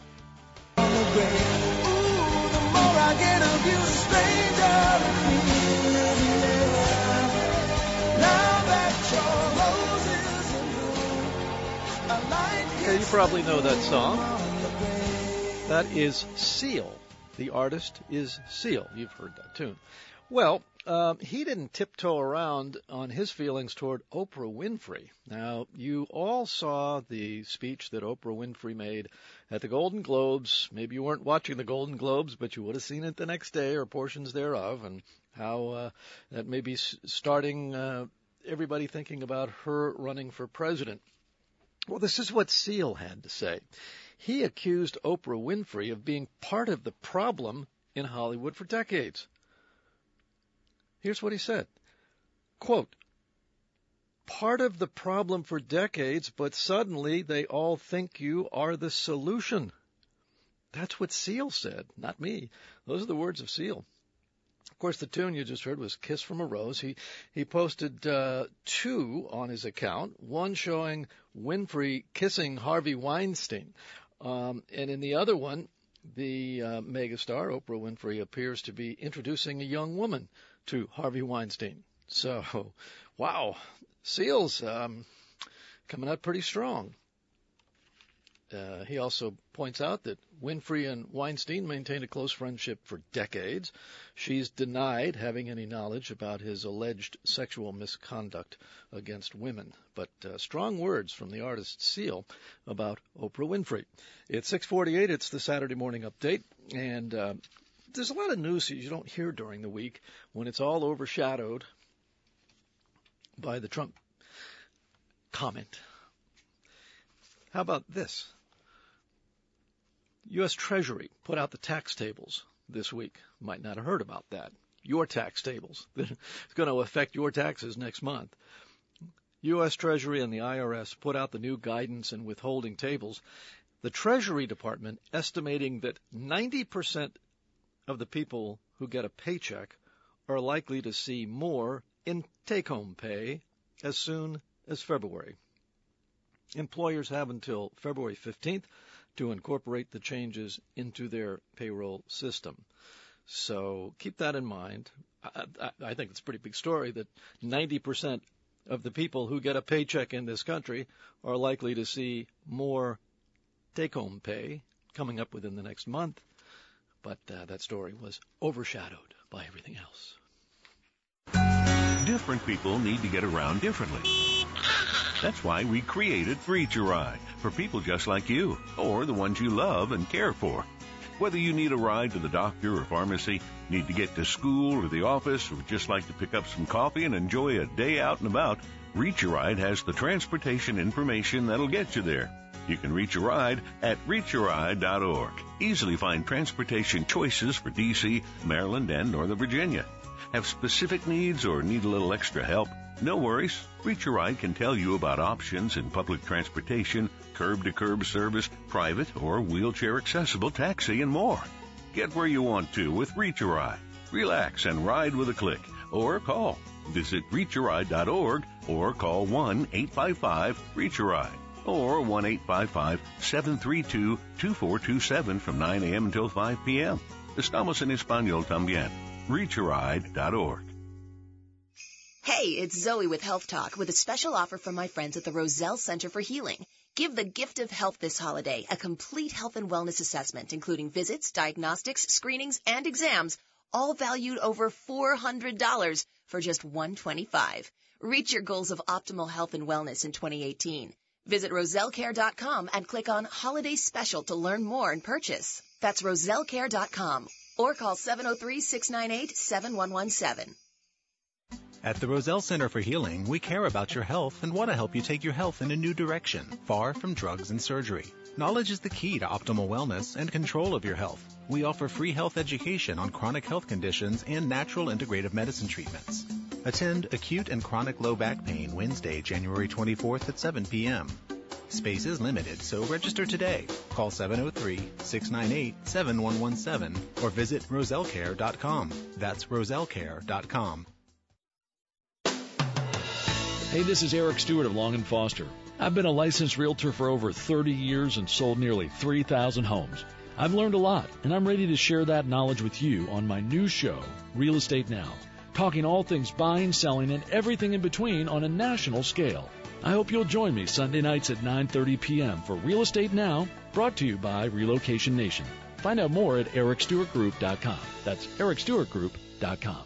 S15: Okay, you probably know that song. That is Seal. The artist is Seal. You've heard that tune. Well, um, he didn't tiptoe around on his feelings toward Oprah Winfrey. Now, you all saw the speech that Oprah Winfrey made at the Golden Globes. Maybe you weren't watching the Golden Globes, but you would have seen it the next day or portions thereof, and how uh, that may be starting uh, everybody thinking about her running for president. Well, this is what Seal had to say. He accused Oprah Winfrey of being part of the problem in Hollywood for decades. Here's what he said. Quote, part of the problem for decades, but suddenly they all think you are the solution. That's what Seal said, not me. Those are the words of Seal. Of course, the tune you just heard was Kiss from a Rose. He he posted uh, two on his account, one showing Winfrey kissing Harvey Weinstein. Um, and in the other one, the uh, megastar, Oprah Winfrey, appears to be introducing a young woman to Harvey Weinstein. So, wow, Seal's um, coming out pretty strong. Uh, he also points out that Winfrey and Weinstein maintained a close friendship for decades. She's denied having any knowledge about his alleged sexual misconduct against women. But uh, strong words from the artist Seal about Oprah Winfrey. It's six forty-eight. It's the Saturday morning update. And uh, there's a lot of news that you don't hear during the week when it's all overshadowed by the Trump comment. How about this? U S Treasury put out the tax tables this week. Might not have heard about that. Your tax tables. It's going to affect your taxes next month. U S Treasury and the I R S put out the new guidance and withholding tables. The Treasury Department estimating that ninety percent of the people who get a paycheck are likely to see more in take-home pay as soon as February. Employers have until February fifteenth to incorporate the changes into their payroll system. So keep that in mind. I, I, I think it's a pretty big story that ninety percent of the people who get a paycheck in this country are likely to see more take-home pay coming up within the next month. But uh, that story was overshadowed by everything else.
S24: Different people need to get around differently. That's why we created Reach a Ride for people just like you, or the ones you love and care for. Whether you need a ride to the doctor or pharmacy, need to get to school or the office, or just like to pick up some coffee and enjoy a day out and about, Reach a Ride has the transportation information that'll get you there. You can reach a ride at reach a ride dot org. Easily find transportation choices for D C, Maryland, and Northern Virginia. Have specific needs or need a little extra help? No worries. Reach a Ride can tell you about options in public transportation, curb-to-curb service, private or wheelchair-accessible taxi, and more. Get where you want to with Reach a Ride. Relax and ride with a click, or call. Visit reach a ride dot org or call one eight five five reach a ride or one eight five five seven three two two four two seven from nine a.m. until five p.m. Estamos en español también. reach a ride dot org.
S13: Hey, it's Zoe with Health Talk with a special offer from my friends at the Roselle Center for Healing. Give the gift of health this holiday, a complete health and wellness assessment, including visits, diagnostics, screenings, and exams, all valued over four hundred dollars for just one hundred twenty-five dollars. Reach your goals of optimal health and wellness in twenty eighteen. Visit roselle care dot com and click on Holiday Special to learn more and purchase. That's roselle care dot com or call seven oh three, six nine eight, seven one one seven.
S14: At the Roselle Center for Healing, we care about your health and want to help you take your health in a new direction, far from drugs and surgery. Knowledge is the key to optimal wellness and control of your health. We offer free health education on chronic health conditions and natural integrative medicine treatments. Attend Acute and Chronic Low Back Pain Wednesday, January twenty-fourth at seven p.m. Space is limited, so register today. Call seven oh three, six nine eight, seven one one seven or visit roselle care dot com. That's roselle care dot com.
S18: Hey, this is Eric Stewart of Long and Foster. I've been a licensed realtor for over thirty years and sold nearly three thousand homes. I've learned a lot, and I'm ready to share that knowledge with you on my new show, Real Estate Now, talking all things buying, selling, and everything in between on a national scale. I hope you'll join me Sunday nights at nine thirty p.m. for Real Estate Now, brought to you by Relocation Nation. Find out more at eric stewart group dot com. That's eric stewart group dot com.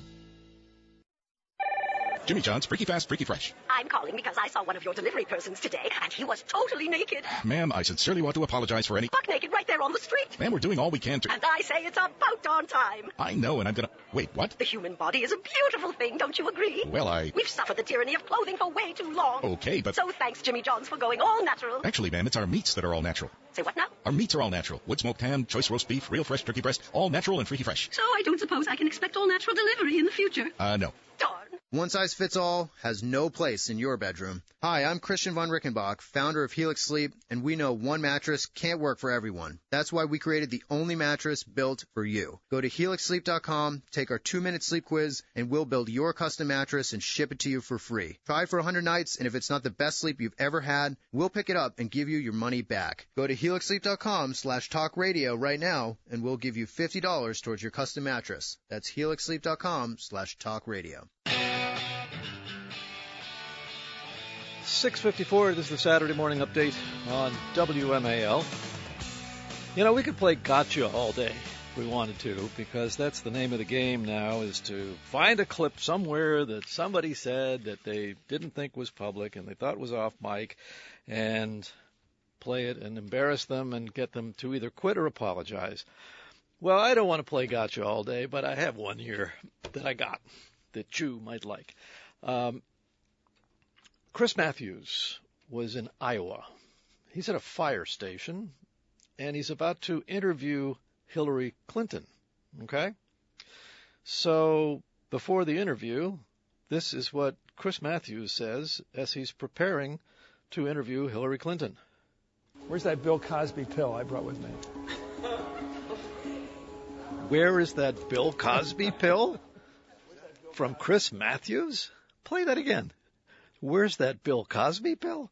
S19: Jimmy John's Freaky Fast, Freaky Fresh.
S20: I'm calling because I saw one of your delivery persons today, and he was totally naked.
S19: Ma'am, I sincerely want to apologize for any...
S20: Buck naked right there on the street.
S19: Ma'am, we're doing all we can to...
S20: And I say it's about darn time.
S19: I know, and I'm gonna... Wait, what?
S20: The human body is a beautiful thing, don't you agree?
S19: Well, I...
S20: We've suffered the tyranny of clothing for way too long.
S19: Okay, but...
S20: So thanks, Jimmy John's, for going all natural.
S19: Actually, ma'am, it's our meats that are all natural.
S20: Say what now?
S19: Our meats are all natural. Wood smoked ham, choice roast beef, real fresh turkey breast, all natural and freaky fresh.
S20: So I don't suppose I can expect all natural delivery in the future?
S19: Uh, no.
S20: Darn.
S21: One size fits all has no place in your bedroom. Hi, I'm Christian von Rickenbach, founder of Helix Sleep, and we know one mattress can't work for everyone. That's why we created the only mattress built for you. Go to helix sleep dot com, take our two-minute sleep quiz, and we'll build your custom mattress and ship it to you for free. Try it for one hundred nights, and if it's not the best sleep you've ever had, we'll pick it up and give you your money back. Go to helix sleep dot com slash talk radio right now, and we'll give you fifty dollars towards your custom mattress. That's helix sleep dot com slash talk radio.
S15: six fifty-four, this is the Saturday morning update on W M A L. You know, we could play gotcha all day if we wanted to, because that's the name of the game now, is to find a clip somewhere that somebody said that they didn't think was public and they thought was off mic, and play it and embarrass them and get them to either quit or apologize. Well, I don't want to play gotcha all day, but I have one here that I got that you might like. Um, Chris Matthews was in Iowa. he's at a fire station, and he's about to interview Hillary Clinton. Okay? So before the interview, this is what Chris Matthews says as he's preparing to interview Hillary Clinton.
S2: Where's that Bill Cosby pill I brought with me?
S15: Where is that Bill Cosby pill? From Chris Matthews? Play that again. Where's that Bill Cosby pill?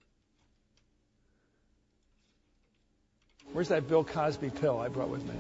S2: Where's that Bill Cosby pill I brought with me?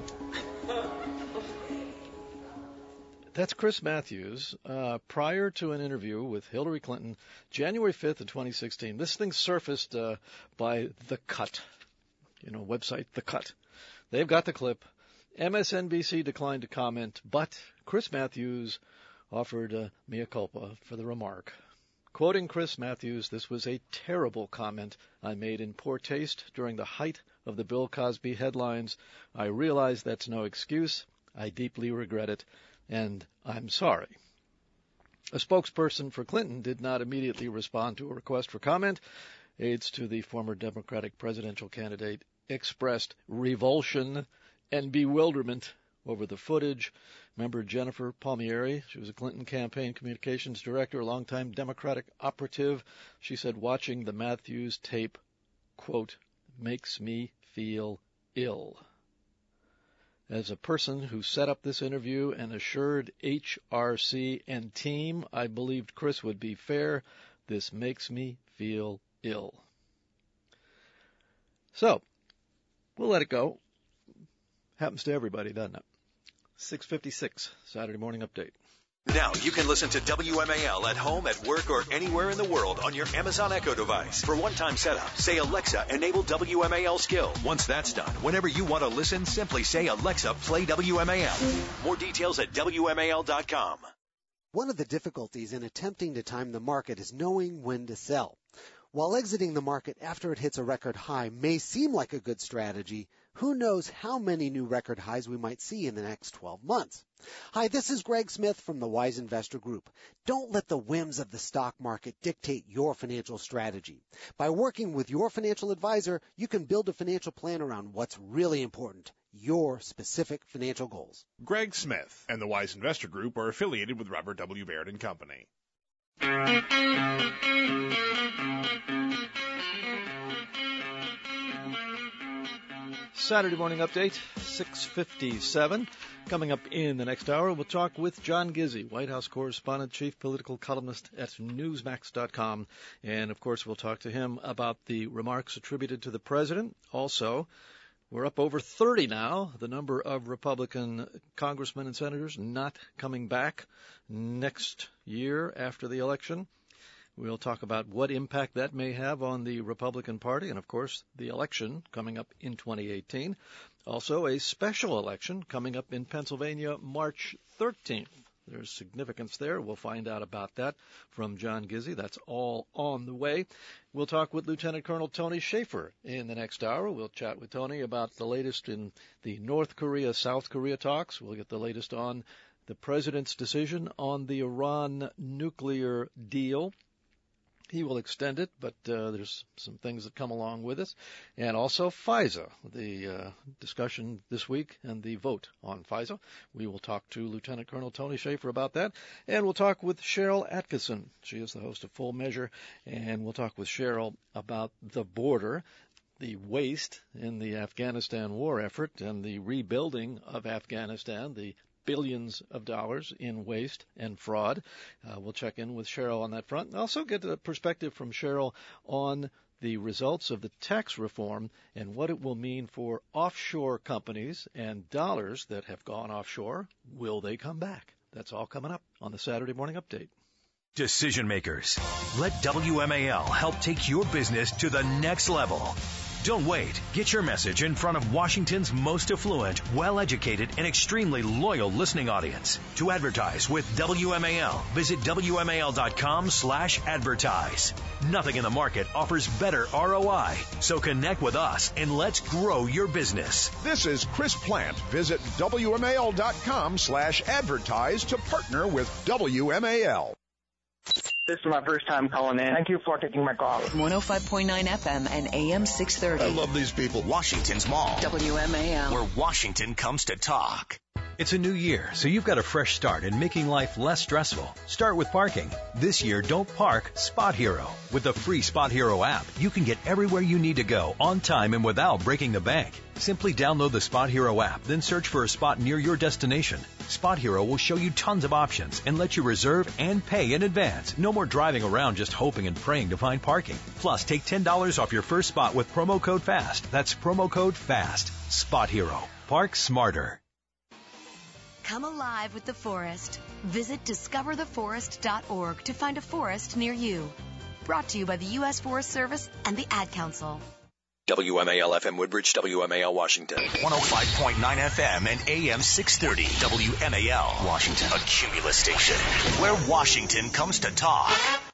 S15: That's Chris Matthews uh, prior to an interview with Hillary Clinton, January fifth of twenty sixteen. This thing surfaced uh, by The Cut, you know, website The Cut. They've got the clip. M S N B C declined to comment, but Chris Matthews offered uh, mea culpa for the remark. Quoting Chris Matthews, this was a terrible comment I made in poor taste during the height of the Bill Cosby headlines. I realize that's no excuse. I deeply regret it, and I'm sorry. A spokesperson for Clinton did not immediately respond to a request for comment. Aides to the former Democratic presidential candidate expressed revulsion and bewilderment over the footage. Remember Jennifer Palmieri? She was a Clinton campaign communications director, a longtime Democratic operative. She said watching the Matthews tape, quote, makes me feel ill. As a person who set up this interview and assured H R C and team I believed Chris would be fair, this makes me feel ill. So, we'll let it go. Happens to everybody, doesn't it? six fifty-six, Saturday Morning Update.
S3: Now you can listen to W M A L at home, at work, or anywhere in the world on your Amazon Echo device. For one-time setup, say, Alexa, enable W M A L skill. Once that's done, whenever you want to listen, simply say, Alexa, play W M A L. More details at W M A L dot com.
S4: One of the difficulties in attempting to time the market is knowing when to sell. While exiting the market after it hits a record high may seem like a good strategy, who knows how many new record highs we might see in the next twelve months. Hi, this is Greg Smith from the Wise Investor Group. Don't let the whims of the stock market dictate your financial strategy. By working with your financial advisor, you can build a financial plan around what's really important, your specific financial goals.
S22: Greg Smith and the Wise Investor Group are affiliated with Robert W. Baird and Company.
S15: Saturday Morning Update, six fifty-seven. Coming up in the next hour, we'll talk with John Gizzi, White House correspondent, chief political columnist at Newsmax dot com. And, of course, we'll talk to him about the remarks attributed to the president. Also, we're up over thirty now, the number of Republican congressmen and senators not coming back next year after the election. We'll talk about what impact that may have on the Republican Party and, of course, the election coming up in twenty eighteen. Also, a special election coming up in Pennsylvania March thirteenth. There's significance there. We'll find out about that from John Gizzi. That's all on the way. We'll talk with Lieutenant Colonel Tony Shaffer in the next hour. We'll chat with Tony about the latest in the North Korea-South Korea talks. We'll get the latest on the president's decision on the Iran nuclear deal. He will extend it, but uh, there's some things that come along with it. And also FISA, the uh, discussion this week and the vote on FISA. We will talk to Lieutenant Colonel Tony Shaffer about that. And we'll talk with Cheryl Atkinson. She is the host of Full Measure. And we'll talk with Cheryl about the border, the waste in the Afghanistan war effort, and the rebuilding of Afghanistan, the billions of dollars in waste and fraud. Uh, we'll check in with Cheryl on that front. And also get a perspective from Cheryl on the results of the tax reform and what it will mean for offshore companies and dollars that have gone offshore. Will they come back? That's all coming up on the Saturday Morning Update.
S3: Decision makers, let W M A L help take your business to the next level. Don't wait. Get your message in front of Washington's most affluent, well-educated, and extremely loyal listening audience. To advertise with W M A L, visit W M A L dot com slash advertise. Nothing in the market offers better R O I. So connect with us and let's grow your business.
S23: This is Chris Plant. Visit W M A L dot com slash advertise to partner with W M A L.
S5: This is my first time calling in. Thank you for taking my call.
S1: one oh five point nine F M and A M six thirty.
S19: I love these people.
S17: Washington's Mall,
S1: W M A L,
S17: where Washington comes to talk.
S3: It's a new year, so you've got a fresh start in making life less stressful. Start with parking. This year, don't park, Spot Hero. With the free Spot Hero app, you can get everywhere you need to go on time and without breaking the bank. Simply download the Spot Hero app, then search for a spot near your destination. Spot Hero will show you tons of options and let you reserve and pay in advance. No more driving around just hoping and praying to find parking. Plus, take ten dollars off your first spot with promo code FAST. That's promo code FAST. Spot Hero. Park smarter.
S13: Come alive with the forest. Visit discover the forest dot org to find a forest near you. Brought to you by the U S Forest Service and the Ad Council.
S3: W M A L F M Woodbridge, W M A L Washington.
S17: one oh five point nine F M and A M six thirty. W M A L Washington. A Cumulus station where Washington comes to talk.